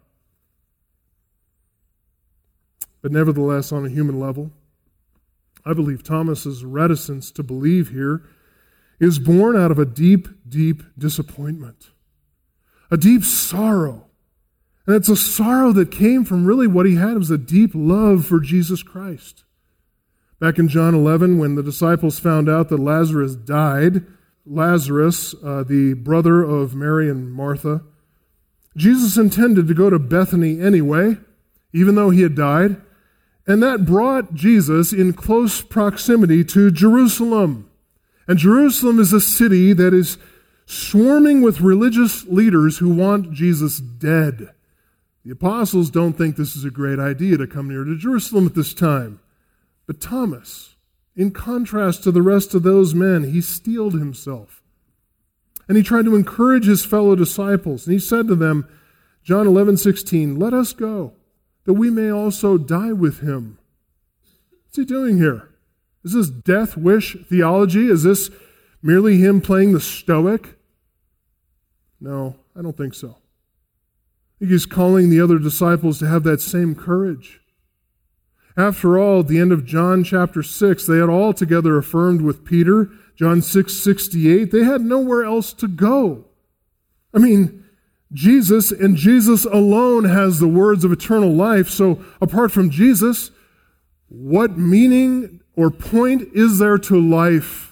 But nevertheless, on a human level, I believe Thomas's reticence to believe here is born out of a deep, deep disappointment, a deep sorrow. And it's a sorrow that came from really what he had was a deep love for Jesus Christ. Back in John eleven, when the disciples found out that Lazarus died, Lazarus, uh, the brother of Mary and Martha, Jesus intended to go to Bethany anyway, even though he had died. And that brought Jesus in close proximity to Jerusalem. And Jerusalem is a city that is swarming with religious leaders who want Jesus dead. The apostles don't think this is a great idea to come near to Jerusalem at this time. But Thomas, in contrast to the rest of those men, he steeled himself. And he tried to encourage his fellow disciples. And he said to them, John eleven sixteen, "Let us go, that we may also die with him." What's he doing here? Is this death wish theology? Is this merely him playing the stoic? No, I don't think so. I think he's calling the other disciples to have that same courage. After all, at the end of John chapter six, they had all together affirmed with Peter, John six sixty-eight, they had nowhere else to go. I mean, Jesus and Jesus alone has the words of eternal life. So apart from Jesus, what meaning or point is there to life?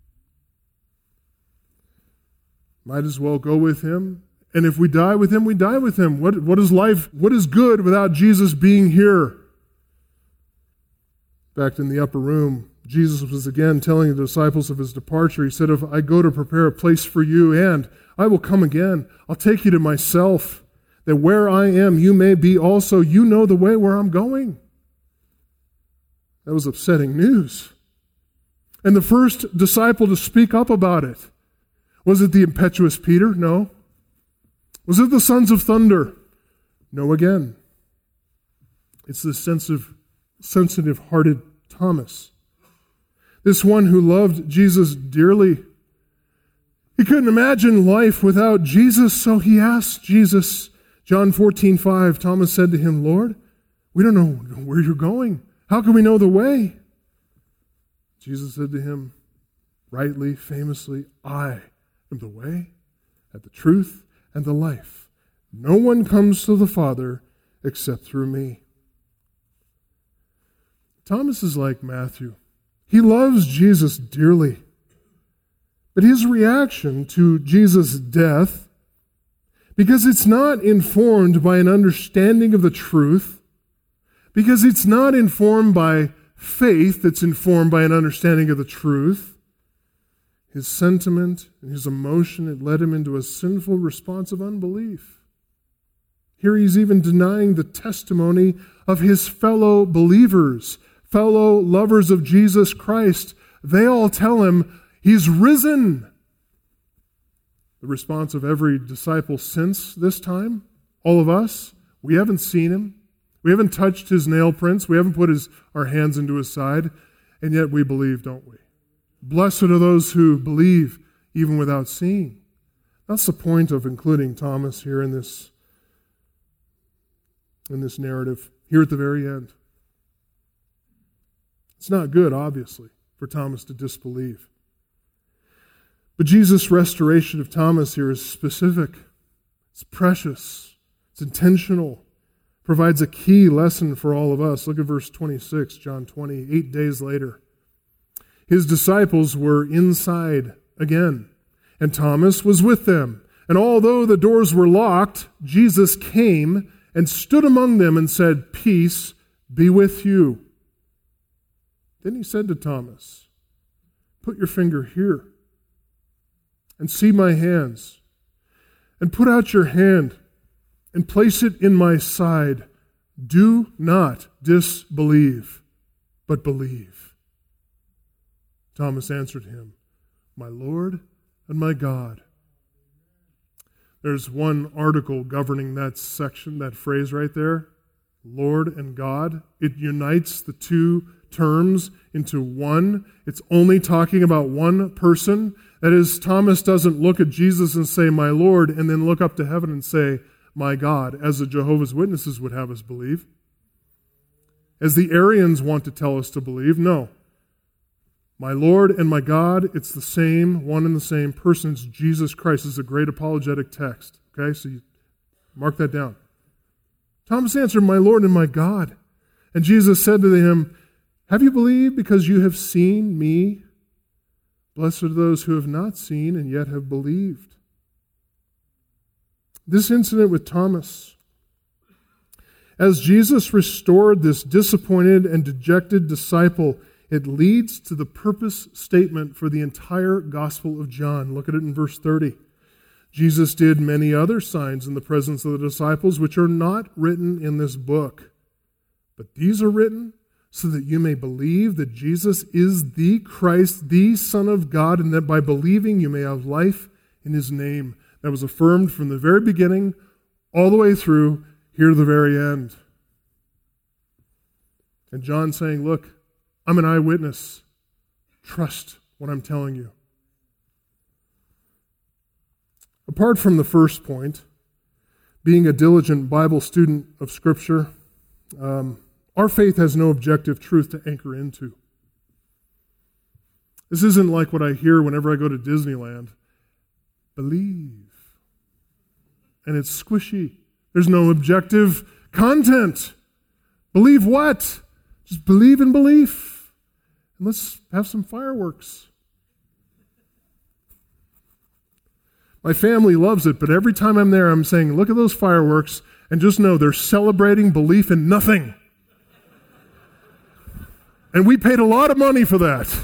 Might as well go with him. And if we die with him, we die with him. What, what is life? What is good without Jesus being here? Back in the upper room, Jesus was again telling the disciples of his departure. He said, "If I go to prepare a place for you, and I will come again, I'll take you to myself, that where I am, you may be also. You know the way where I'm going." That was upsetting news. And the first disciple to speak up about it, was it the impetuous Peter? No. Was it the sons of thunder? No again. It's the sensitive, sensitive-hearted Thomas. This one who loved Jesus dearly. He couldn't imagine life without Jesus, so he asked Jesus. John fourteen five, Thomas said to him, "Lord, we don't know where you're going. How can we know the way?" Jesus said to him, rightly, famously, "I am the way, and the truth, and the life. No one comes to the Father except through me. Thomas is like Matthew. He loves Jesus dearly. But his reaction to Jesus' death, because it's not informed by an understanding of the truth, because it's not informed by faith that's informed by an understanding of the truth, his sentiment and his emotion, it led him into a sinful response of unbelief. Here he's even denying the testimony of his fellow believers, fellow lovers of Jesus Christ. They all tell him, he's risen. The response of every disciple since this time, all of us, we haven't seen him. We haven't touched his nail prints. We haven't put his, our hands into his side. And yet we believe, don't we? Blessed are those who believe even without seeing. That's the point of including Thomas here in this, in this narrative, here at the very end. It's not good, obviously, for Thomas to disbelieve. But Jesus' restoration of Thomas here is specific. It's precious. It's intentional. Provides a key lesson for all of us. Look at verse twenty-six, John twenty, eight days later. His disciples were inside again, and Thomas was with them. And although the doors were locked, Jesus came and stood among them and said, "Peace be with you." Then he said to Thomas, "Put your finger here and see my hands, and put out your hand and place it in my side. Do not disbelieve, but believe." Thomas answered him, "My Lord and my God." There's one article governing that section, that phrase right there, Lord and God. It unites the two terms into one. It's only talking about one person. That is, Thomas doesn't look at Jesus and say, "My Lord," and then look up to heaven and say, "My God," as the Jehovah's Witnesses would have us believe. As the Arians want to tell us to believe. No. My Lord and my God, it's the same, one and the same person. It's Jesus Christ. This is a great apologetic text. Okay, so you mark that down. Thomas answered, "My Lord and my God." And Jesus said to him, "Have you believed because you have seen me? Blessed are those who have not seen and yet have believed." This incident with Thomas, as Jesus restored this disappointed and dejected disciple, it leads to the purpose statement for the entire Gospel of John. Look at it in verse thirty. Jesus did many other signs in the presence of the disciples, which are not written in this book. But these are written so that you may believe that Jesus is the Christ, the Son of God, and that by believing you may have life in his name. That was affirmed from the very beginning all the way through here to the very end. And John saying, look, I'm an eyewitness. Trust what I'm telling you. Apart from the first point, being a diligent Bible student of Scripture, um, our faith has no objective truth to anchor into. This isn't like what I hear whenever I go to Disneyland. Believe. And it's squishy. There's no objective content. Believe what? Just believe in belief. And let's have some fireworks. My family loves it, but every time I'm there, I'm saying, look at those fireworks, and just know they're celebrating belief in nothing. And we paid a lot of money for that.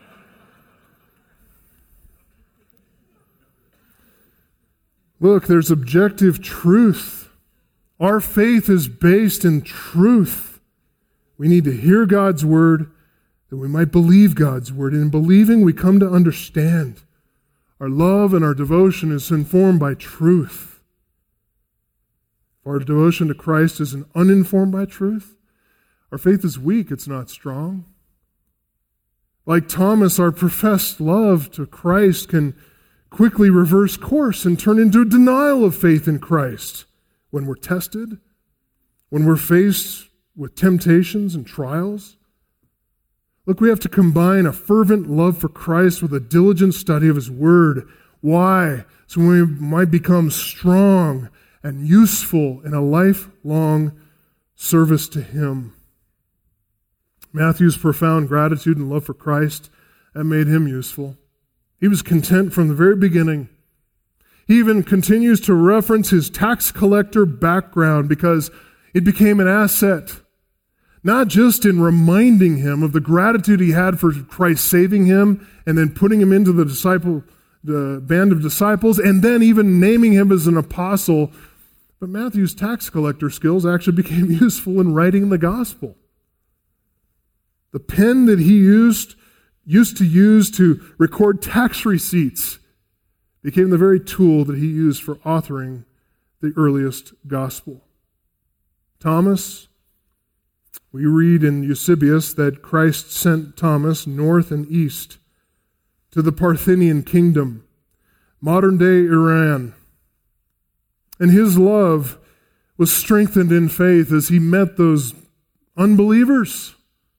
Look, there's objective truth. Our faith is based in truth. We need to hear God's word that we might believe God's word. And in believing, we come to understand. Our love and our devotion is informed by truth. If our devotion to Christ is uninformed by truth, our faith is weak, it's not strong. Like Thomas, our professed love to Christ can quickly reverse course and turn into a denial of faith in Christ when we're tested, when we're faced with temptations and trials. Look, we have to combine a fervent love for Christ with a diligent study of his word. Why? So we might become strong and useful in a lifelong service to Him. Matthew's profound gratitude and love for Christ, that made him useful. He was content from the very beginning. He even continues to reference his tax collector background because it became an asset, not just in reminding him of the gratitude he had for Christ saving him and then putting him into the disciple, the band of disciples, and then even naming him as an apostle, but Matthew's tax collector skills actually became useful in writing the gospel. The pen that he used, used to use to record tax receipts became the very tool that he used for authoring the earliest gospel. Thomas, we read in Eusebius that Christ sent Thomas north and east to the Parthian kingdom, modern-day Iran. And his love was strengthened in faith as he met those unbelievers.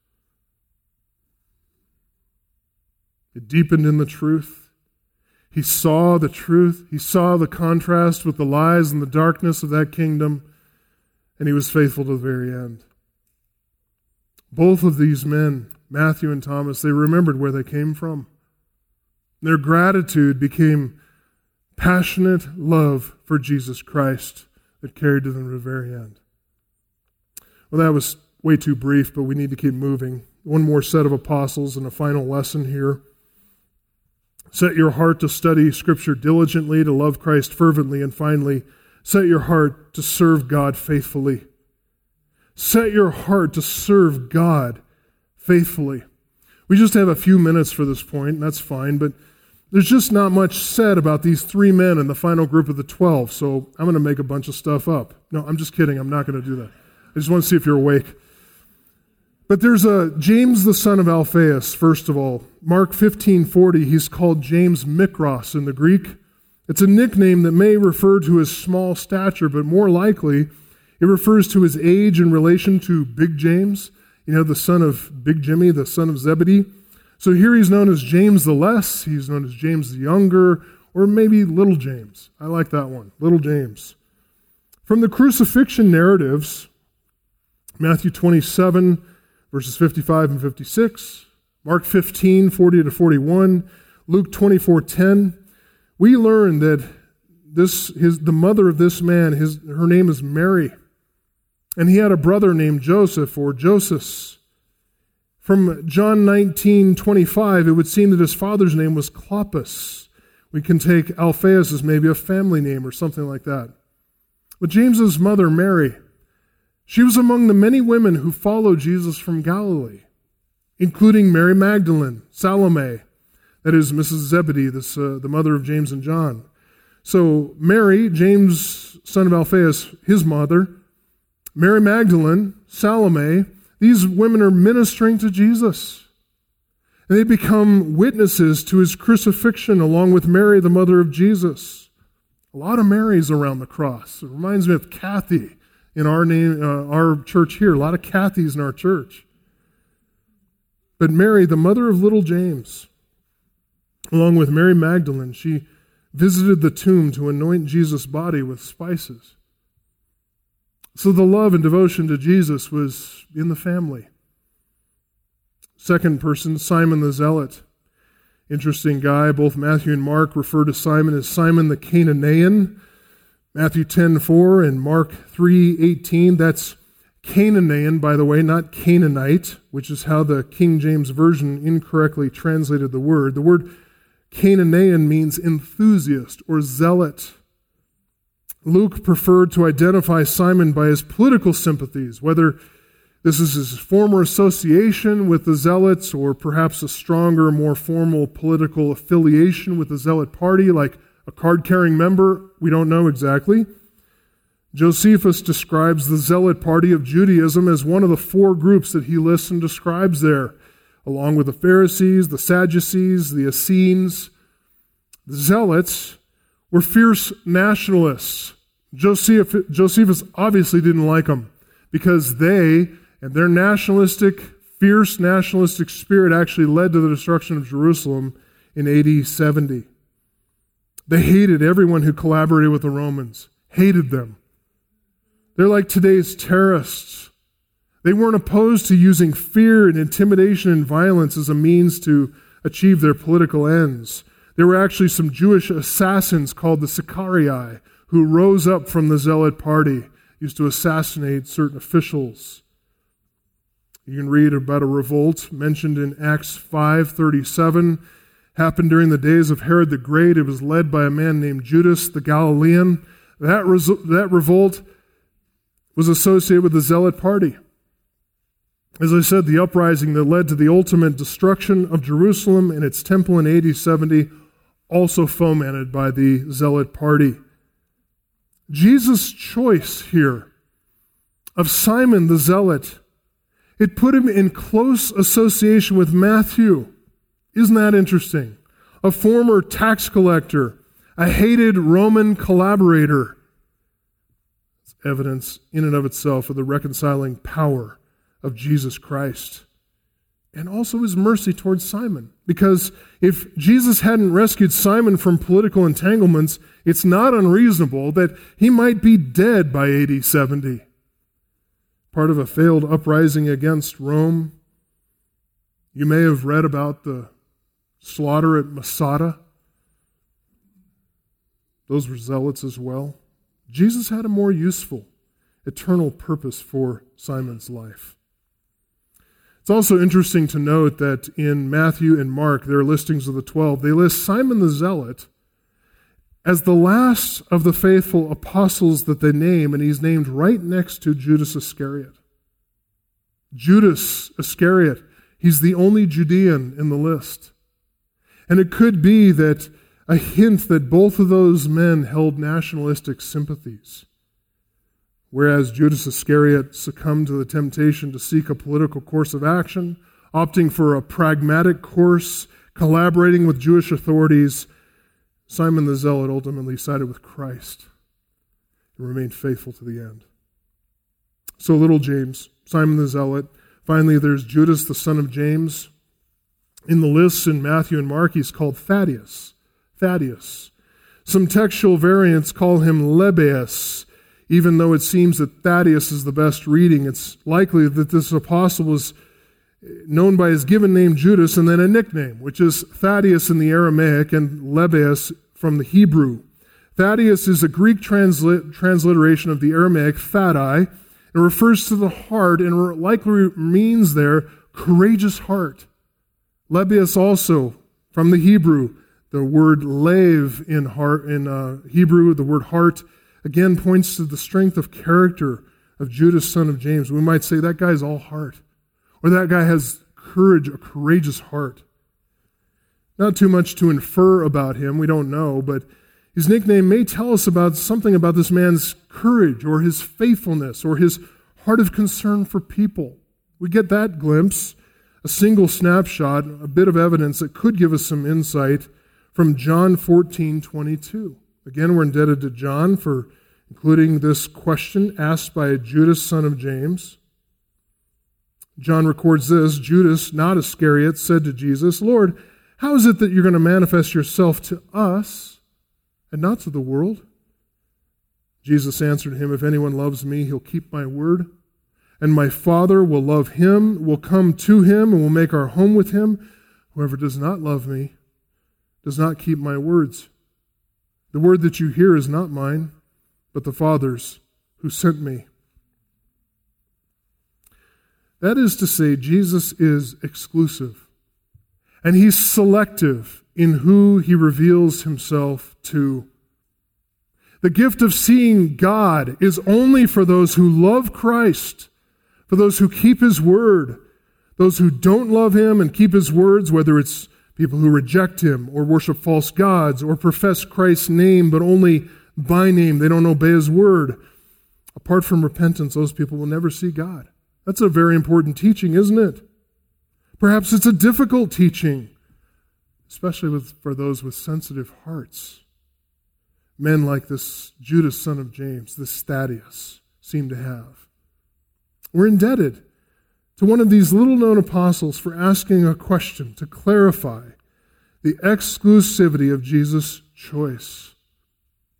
It deepened in the truth. He saw the truth. He saw the contrast with the lies and the darkness of that kingdom, and he was faithful to the very end. Both of these men, Matthew and Thomas, they remembered where they came from. Their gratitude became passionate love for Jesus Christ that carried to them to the very end. Well, that was way too brief, but we need to keep moving. One more set of apostles and a final lesson here. Set your heart to study Scripture diligently, to love Christ fervently, and finally, set your heart to serve God faithfully. Set your heart to serve God faithfully. We just have a few minutes for this point, and that's fine, but there's just not much said about these three men in the final group of the twelve, so I'm going to make a bunch of stuff up. No, I'm just kidding. I'm not going to do that. I just want to see if you're awake. But there's a James the son of Alphaeus, first of all. Mark fifteen forty, he's called James Mikros in the Greek. It's a nickname that may refer to his small stature, but more likely it refers to his age in relation to Big James, you know, the son of Big Jimmy, the son of Zebedee. So here he's known as James the Less, he's known as James the Younger, or maybe Little James. I like that one, Little James. From the crucifixion narratives, Matthew twenty-seven, verses fifty-five and fifty-six, Mark fifteen, forty to forty-one, Luke twenty-four, ten, we learn that this his the mother of this man, his her name is Mary, and he had a brother named Joseph or Joseph. From John nineteen, twenty-five, it would seem that his father's name was Clopas. We can take Alphaeus as maybe a family name or something like that. But James's mother, Mary, she was among the many women who followed Jesus from Galilee, including Mary Magdalene, Salome, that is Missus Zebedee, this, uh, the mother of James and John. So Mary, James, son of Alphaeus, his mother, Mary Magdalene, Salome, these women are ministering to Jesus. And they become witnesses to his crucifixion along with Mary, the mother of Jesus. A lot of Marys around the cross. It reminds me of Kathy in our name, uh, our church here. A lot of Kathys in our church. But Mary, the mother of little James, along with Mary Magdalene, she visited the tomb to anoint Jesus' body with spices. So the love and devotion to Jesus was in the family. Second person, Simon the Zealot. Interesting guy. Both Matthew and Mark refer to Simon as Simon the Cananaean. Matthew ten four and Mark three eighteen. That's Cananaean, by the way, not Canaanite, which is how the King James Version incorrectly translated the word. The word Cananaean means enthusiast or zealot. Luke preferred to identify Simon by his political sympathies, whether this is his former association with the Zealots or perhaps a stronger, more formal political affiliation with the Zealot party, like a card-carrying member. We don't know exactly. Josephus describes the Zealot party of Judaism as one of the four groups that he lists and describes there, along with the Pharisees, the Sadducees, the Essenes. The Zealots were fierce nationalists. Joseph, Josephus obviously didn't like them because they and their nationalistic, fierce nationalistic spirit actually led to the destruction of Jerusalem in A D seventy. They hated everyone who collaborated with the Romans, hated them. They're like today's terrorists. They weren't opposed to using fear and intimidation and violence as a means to achieve their political ends. There were actually some Jewish assassins called the Sicarii who rose up from the Zealot party, used to assassinate certain officials. You can read about a revolt mentioned in Acts five thirty-seven. Happened during the days of Herod the Great. It was led by a man named Judas the Galilean. That, res- that revolt was associated with the Zealot party. As I said, the uprising that led to the ultimate destruction of Jerusalem and its temple in A D seventy, also fomented by the Zealot party. Jesus' choice here of Simon the Zealot, it put him in close association with Matthew. Isn't that interesting? A former tax collector, a hated Roman collaborator. It's evidence in and of itself of the reconciling power of Jesus Christ. And also his mercy towards Simon. Because if Jesus hadn't rescued Simon from political entanglements, it's not unreasonable that he might be dead by A D seventy. Part of a failed uprising against Rome. You may have read about the slaughter at Masada. Those were zealots as well. Jesus had a more useful, eternal purpose for Simon's life. It's also interesting to note that in Matthew and Mark, their listings of the twelve, they list Simon the Zealot as the last of the faithful apostles that they name, and he's named right next to Judas Iscariot. Judas Iscariot, he's the only Judean in the list. And it could be that a hint that both of those men held nationalistic sympathies. Whereas Judas Iscariot succumbed to the temptation to seek a political course of action, opting for a pragmatic course, collaborating with Jewish authorities, Simon the Zealot ultimately sided with Christ and remained faithful to the end. So little James, Simon the Zealot. Finally, there's Judas, the son of James. In the lists in Matthew and Mark, he's called Thaddeus. Thaddeus. Some textual variants call him Lebbaeus. Even though it seems that Thaddeus is the best reading, it's likely that this apostle was known by his given name Judas and then a nickname, which is Thaddeus in the Aramaic and Lebbaeus from the Hebrew. Thaddeus is a Greek translit- transliteration of the Aramaic Thadai. It refers to the heart and likely means there courageous heart. Lebbaeus also, from the Hebrew, the word lev in heart in uh, Hebrew, the word heart, again points to the strength of character of Judas, son of James. We might say that guy's all heart. Or that guy has courage, a courageous heart. Not too much to infer about him, we don't know, but his nickname may tell us about something about this man's courage or his faithfulness or his heart of concern for people. We get that glimpse, a single snapshot, a bit of evidence that could give us some insight from John fourteen twenty-two. Again, we're indebted to John for including this question asked by Judas, son of James. John records this: Judas, not Iscariot, said to Jesus, "Lord, how is it that you're going to manifest yourself to us and not to the world?" Jesus answered him, "If anyone loves me, he'll keep my word, and my Father will love him, will come to him, and will make our home with him. Whoever does not love me does not keep my words. The word that you hear is not mine, but the Father's who sent me." That is to say, Jesus is exclusive, and he's selective in who he reveals himself to. The gift of seeing God is only for those who love Christ, for those who keep his word. Those who don't love him and keep his words, whether it's people who reject him or worship false gods or profess Christ's name but only by name, they don't obey his word. Apart from repentance, those people will never see God. That's a very important teaching, isn't it? Perhaps it's a difficult teaching, especially with, for those with sensitive hearts. Men like this Judas, son of James, this Thaddeus, seem to have. We're indebted to one of these little-known apostles for asking a question to clarify the exclusivity of Jesus' choice.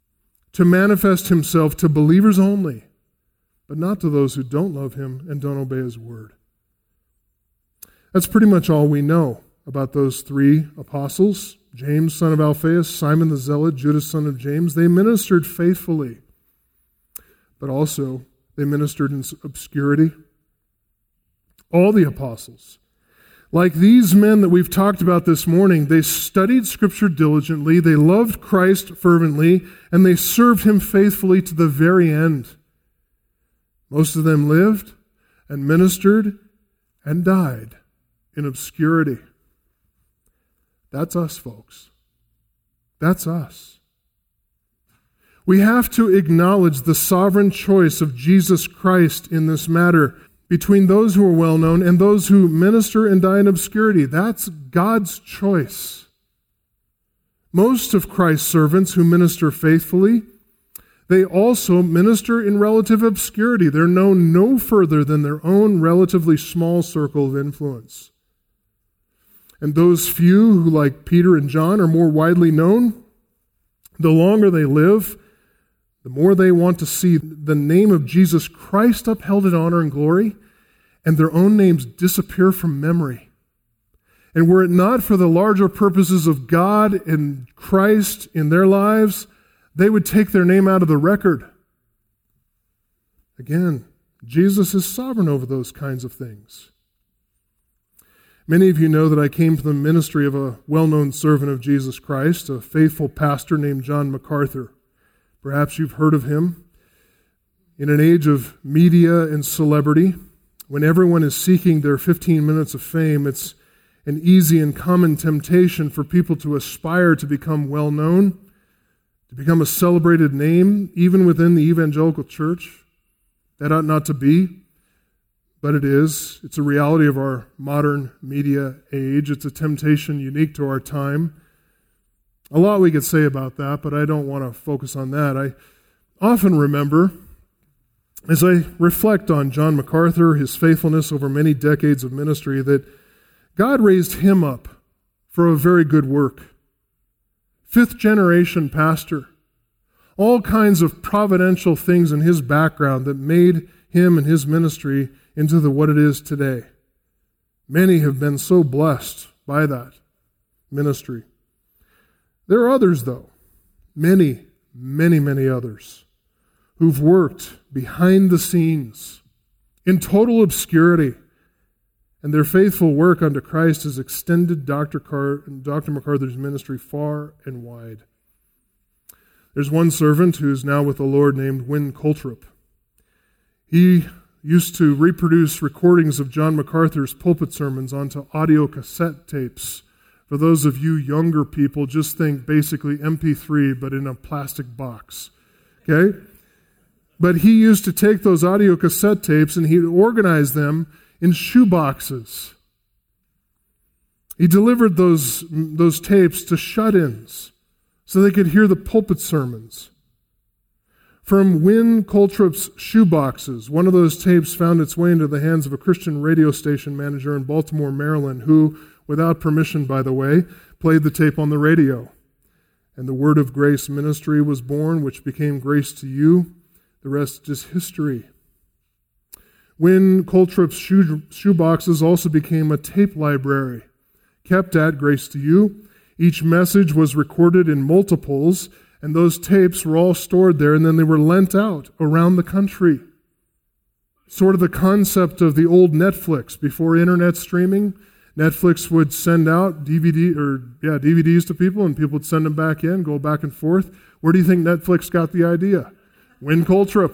to manifest himself to believers only, but not to those who don't love him and don't obey his word. That's pretty much all we know about those three apostles, James, son of Alphaeus, Simon the Zealot, Judas, son of James. They ministered faithfully, but also they ministered in obscurity. All the apostles, like these men that we've talked about this morning, they studied Scripture diligently, they loved Christ fervently, and they served him faithfully to the very end. Most of them lived and ministered and died in obscurity. That's us, folks. That's us. We have to acknowledge the sovereign choice of Jesus Christ in this matter between those who are well known and those who minister and die in obscurity. That's God's choice. Most of Christ's servants who minister faithfully, they also minister in relative obscurity. They're known no further than their own relatively small circle of influence. And those few who, like Peter and John, are more widely known, the longer they live, the more they want to see the name of Jesus Christ upheld in honor and glory, and their own names disappear from memory. And were it not for the larger purposes of God and Christ in their lives, they would take their name out of the record. Again, Jesus is sovereign over those kinds of things. Many of you know that I came to the ministry of a well-known servant of Jesus Christ, a faithful pastor named John MacArthur. Perhaps you've heard of him. In an age of media and celebrity, when everyone is seeking their fifteen minutes of fame, it's an easy and common temptation for people to aspire to become well-known, to become a celebrated name, even within the evangelical church. That ought not to be, but it is. It's a reality of our modern media age. It's a temptation unique to our time. A lot we could say about that, but I don't want to focus on that. I often remember, as I reflect on John MacArthur, his faithfulness over many decades of ministry, that God raised him up for a very good work. Fifth generation pastor. All kinds of providential things in his background that made him and his ministry into the what it is today. Many have been so blessed by that ministry. There are others, though, many, many, many others, who've worked behind the scenes in total obscurity, and their faithful work unto Christ has extended Doctor Car- Doctor MacArthur's ministry far and wide. There's one servant who's now with the Lord named Wynne Coltrip. He used to reproduce recordings of John MacArthur's pulpit sermons onto audio cassette tapes. For those of you younger people, just think basically M P three, but in a plastic box. Okay? But he used to take those audio cassette tapes and he'd organize them in shoe boxes. He delivered those, those tapes to shut-ins so they could hear the pulpit sermons. From Wynne Coltrip's shoe boxes, one of those tapes found its way into the hands of a Christian radio station manager in Baltimore, Maryland, who, without permission, by the way, played the tape on the radio. And the Word of Grace ministry was born, which became Grace to You. The rest is history. Wynne Coltrip's shoe, shoe boxes also became a tape library, kept at Grace to You. Each message was recorded in multiples, and those tapes were all stored there, and then they were lent out around the country. Sort of the concept of the old Netflix before internet streaming. Netflix would send out D V D or yeah D V Ds to people, and people would send them back in, go back and forth. Where do you think Netflix got the idea? Wynne Coltrip.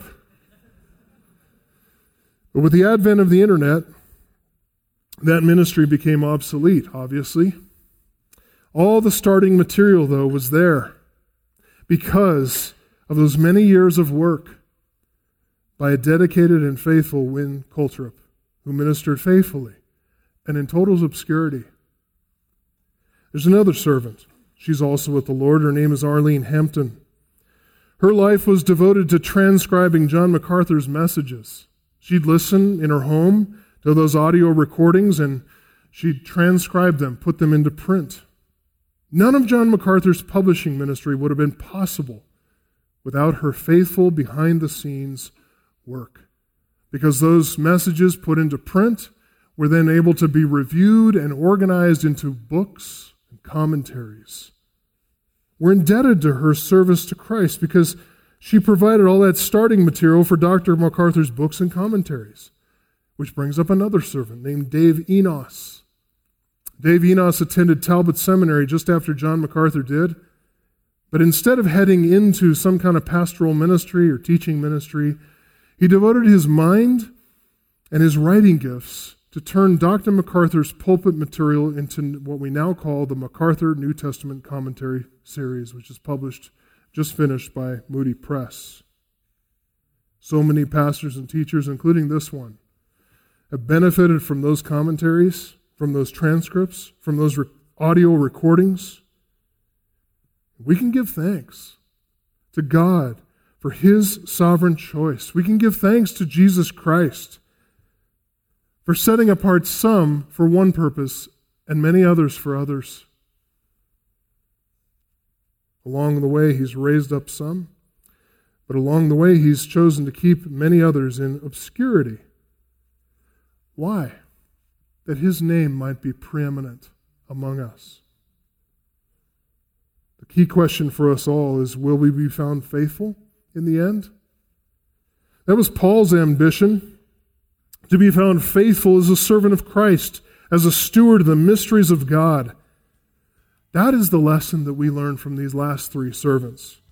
But with the advent of the internet, that ministry became obsolete, obviously. All the starting material, though, was there because of those many years of work by a dedicated and faithful Wynne Coltrip, who ministered faithfully and in total obscurity. There's another servant. She's also with the Lord. Her name is Arlene Hampton. Her life was devoted to transcribing John MacArthur's messages. She'd listen in her home to those audio recordings, and she'd transcribe them, put them into print. None of John MacArthur's publishing ministry would have been possible without her faithful behind-the-scenes work. Because those messages put into print were then able to be reviewed and organized into books and commentaries. We're indebted to her service to Christ because she provided all that starting material for Doctor MacArthur's books and commentaries, which brings up another servant named Dave Enos. Dave Enos attended Talbot Seminary just after John MacArthur did, but instead of heading into some kind of pastoral ministry or teaching ministry, he devoted his mind and his writing gifts to turn Doctor MacArthur's pulpit material into what we now call the MacArthur New Testament Commentary Series, which is published, just finished by Moody Press. So many pastors and teachers, including this one, have benefited from those commentaries, from those transcripts, from those re- audio recordings. We can give thanks to God for His sovereign choice. We can give thanks to Jesus Christ for setting apart some for one purpose and many others for others. Along the way, He's raised up some, but along the way, He's chosen to keep many others in obscurity. Why? That His name might be preeminent among us. The key question for us all is, will we be found faithful in the end? That was Paul's ambition, to be found faithful as a servant of Christ, as a steward of the mysteries of God. That is the lesson that we learn from these last three servants.